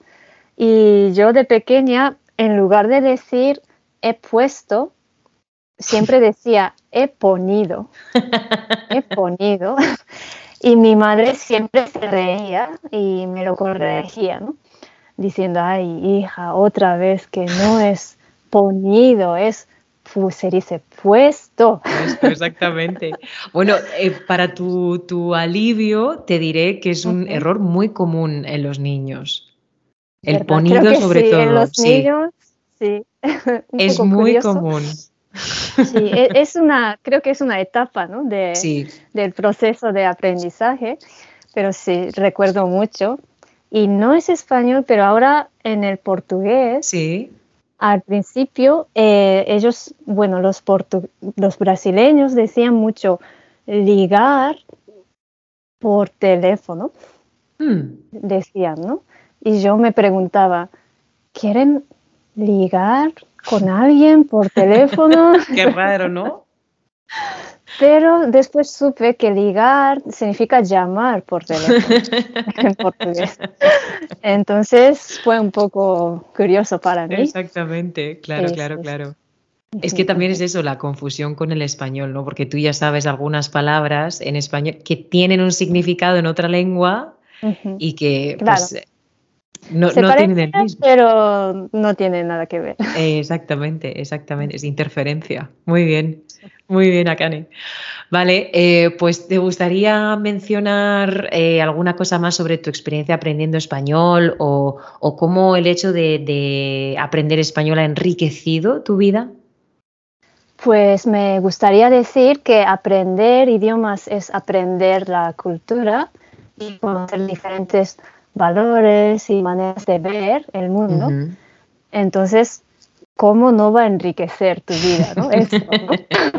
Y yo de pequeña, en lugar de decir he puesto, siempre decía he ponido, he ponido. Y mi madre siempre se reía y me lo corregía, ¿no? Diciendo, ay, hija, otra vez que no es ponido, es, pu- se dice puesto. Esto, exactamente. Bueno, eh, para tu, tu alivio, te diré que es un Ujú. error muy común en los niños. El ¿Verdad? Creo ponido que sobre sí, en todo, los sí. niños, sí, un Es poco muy curioso. común. Sí, e- es una, creo que es una etapa, ¿no? de, Sí, del proceso de aprendizaje, pero sí, recuerdo mucho. Y no es español, pero ahora en el portugués, sí. al principio, eh, ellos, bueno, los, portu- los brasileños decían mucho ligar por teléfono, Hmm, decían, ¿no? Y yo me preguntaba, ¿quieren ligar con alguien por teléfono? Qué raro, ¿no? Pero después supe que ligar significa llamar por teléfono en portugués. Entonces fue un poco curioso para mí. Exactamente, claro, Sí, claro, sí, sí. claro. Es que Ujú, también es ujú, eso, la confusión con el español, ¿no? Porque tú ya sabes algunas palabras en español que tienen un significado en otra lengua ujú. y que, Claro, pues, no, se no tienen parecen, el mismo. pero no tienen nada que ver. Eh, exactamente, exactamente, es interferencia. Muy bien, muy bien, Akane. Vale, eh, pues ¿te gustaría mencionar eh, alguna cosa más sobre tu experiencia aprendiendo español o, o cómo el hecho de, de aprender español ha enriquecido tu vida? Pues me gustaría decir que aprender idiomas es aprender la cultura y conocer diferentes valores y maneras de ver el mundo. Ujú. Entonces, ¿cómo no va a enriquecer tu vida, no? Eso, ¿no?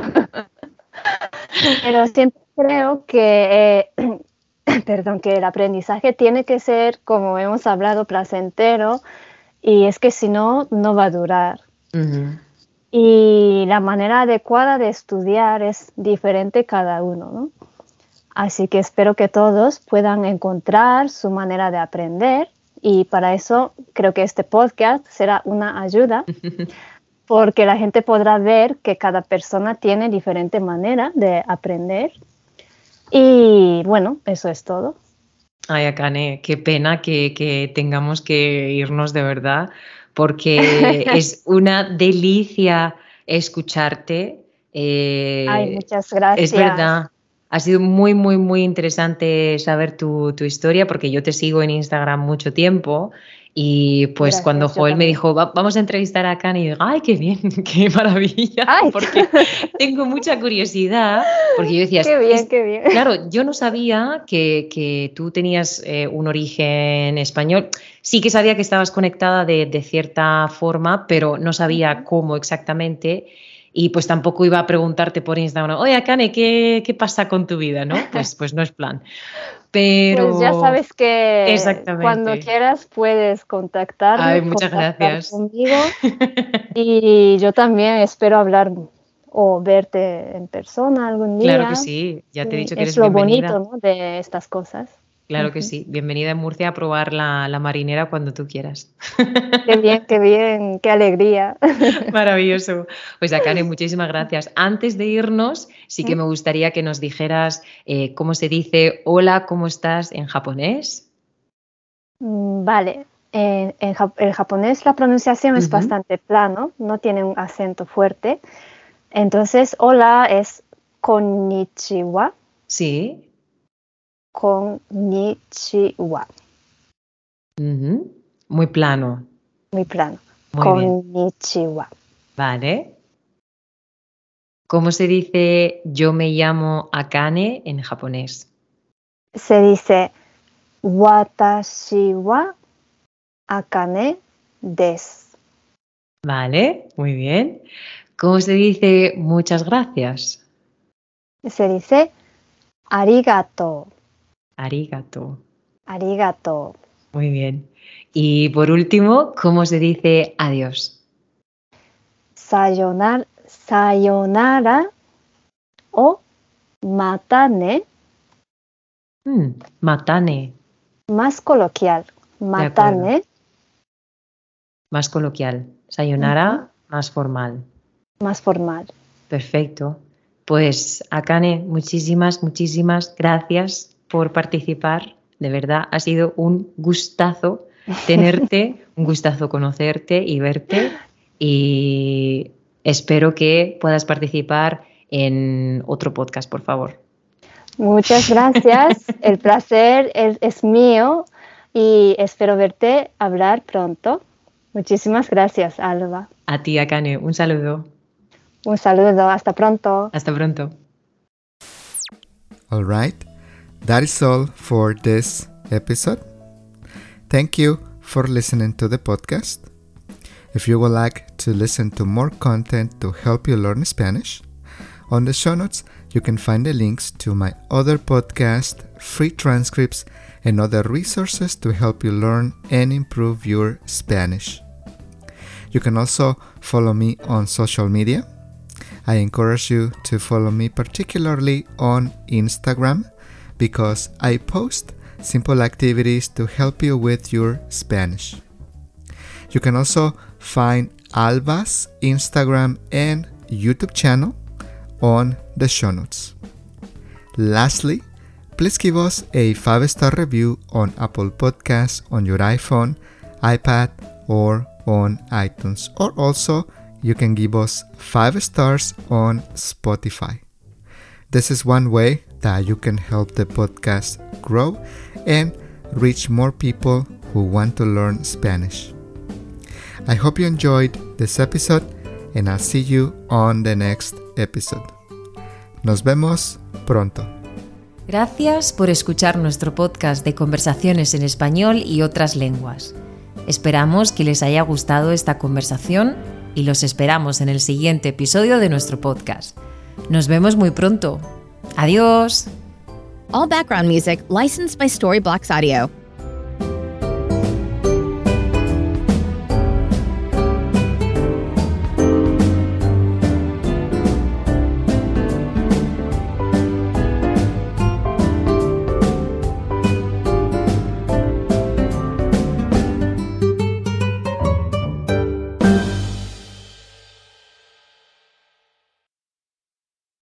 Pero siempre creo que, eh, perdón, que el aprendizaje tiene que ser, como hemos hablado, placentero y es que si no, no va a durar. Ujú. y la manera adecuada de estudiar es diferente cada uno, ¿no? Así que espero que todos puedan encontrar su manera de aprender y para eso creo que este podcast será una ayuda porque la gente podrá ver que cada persona tiene diferente manera de aprender y bueno, eso es todo. Ay, Akane, qué pena que, que tengamos que irnos de verdad, porque es una delicia escucharte. Eh, Ay, muchas gracias. Es verdad, ha sido muy, muy, muy interesante saber tu, tu historia, porque yo te sigo en Instagram mucho tiempo y pues Gracias, cuando Joel me dijo, Va, vamos a entrevistar a Akane, y digo, ay, qué bien, qué maravilla, ay. porque tengo mucha curiosidad, porque yo decía, qué bien, es, qué bien. Claro, yo no sabía que, que tú tenías eh, un origen español, sí que sabía que estabas conectada de, de cierta forma, pero no sabía uh-huh. cómo exactamente. Y pues tampoco iba a preguntarte por Instagram, oye, Akane, ¿qué, qué pasa con tu vida? ¿No? Pues, pues no es plan. Pero... Pues ya sabes que cuando quieras puedes contactarme. Ay, muchas contactar gracias. Conmigo. Y yo también espero hablar o verte en persona algún día. Claro que sí, ya te he dicho que eres bienvenida. Es lo bienvenida. bonito, ¿no?, de estas cosas. Claro que sí. Bienvenida en Murcia a probar la, la marinera cuando tú quieras. Qué bien, qué bien, qué alegría. Maravilloso. Pues Akane, muchísimas gracias. Antes de irnos, sí que me gustaría que nos dijeras eh, cómo se dice hola, ¿cómo estás en japonés? Vale. En, en el japonés la pronunciación uh-huh. es bastante plano, no tiene un acento fuerte. Entonces, hola es konnichiwa. Sí. Konnichiwa. Uh-huh. Muy plano. Muy plano. Muy konnichiwa. Bien. Vale. ¿Cómo se dice yo me llamo Akane en japonés? Se dice watashi wa Akane desu. Vale, muy bien. ¿Cómo se dice muchas gracias? Se dice arigato. Arigato. Arigato. Muy bien. Y por último, ¿cómo se dice adiós? Sayonara, sayonara o matane. Mm, matane. Más coloquial. Matane. Más coloquial. Sayonara, uh-huh. más formal. Más formal. Perfecto. Pues, Akane, muchísimas, muchísimas gracias por participar. De verdad, ha sido un gustazo tenerte, un gustazo conocerte y verte. Y espero que puedas participar en otro podcast, por favor. Muchas gracias. El placer es, es mío y espero verte hablar pronto. Muchísimas gracias, Alba. A ti, Akane. Un saludo. Un saludo. Hasta pronto. Hasta pronto. All right. That is all for this episode. Thank you for listening to the podcast. If you would like to listen to more content to help you learn Spanish, on the show notes you can find the links to my other podcast, free transcripts, and other resources to help you learn and improve your Spanish. You can also follow me on social media. I encourage you to follow me particularly on Instagram because I post simple activities to help you with your Spanish. You can also find Alba's Instagram and YouTube channel on the show notes. Lastly, please give us a five-star review on Apple Podcasts on your iPhone, iPad, or on iTunes. Or also, you can give us five stars on Spotify. This is one way that you can help the podcast grow and reach more people who want to learn Spanish. I hope you enjoyed this episode and I'll see you on the next episode. Nos vemos pronto. Gracias por escuchar nuestro podcast de conversaciones en español y otras lenguas. Esperamos que les haya gustado esta conversación y los esperamos en el siguiente episodio de nuestro podcast. Nos vemos muy pronto. Adiós. All background music licensed by Storyblocks Audio.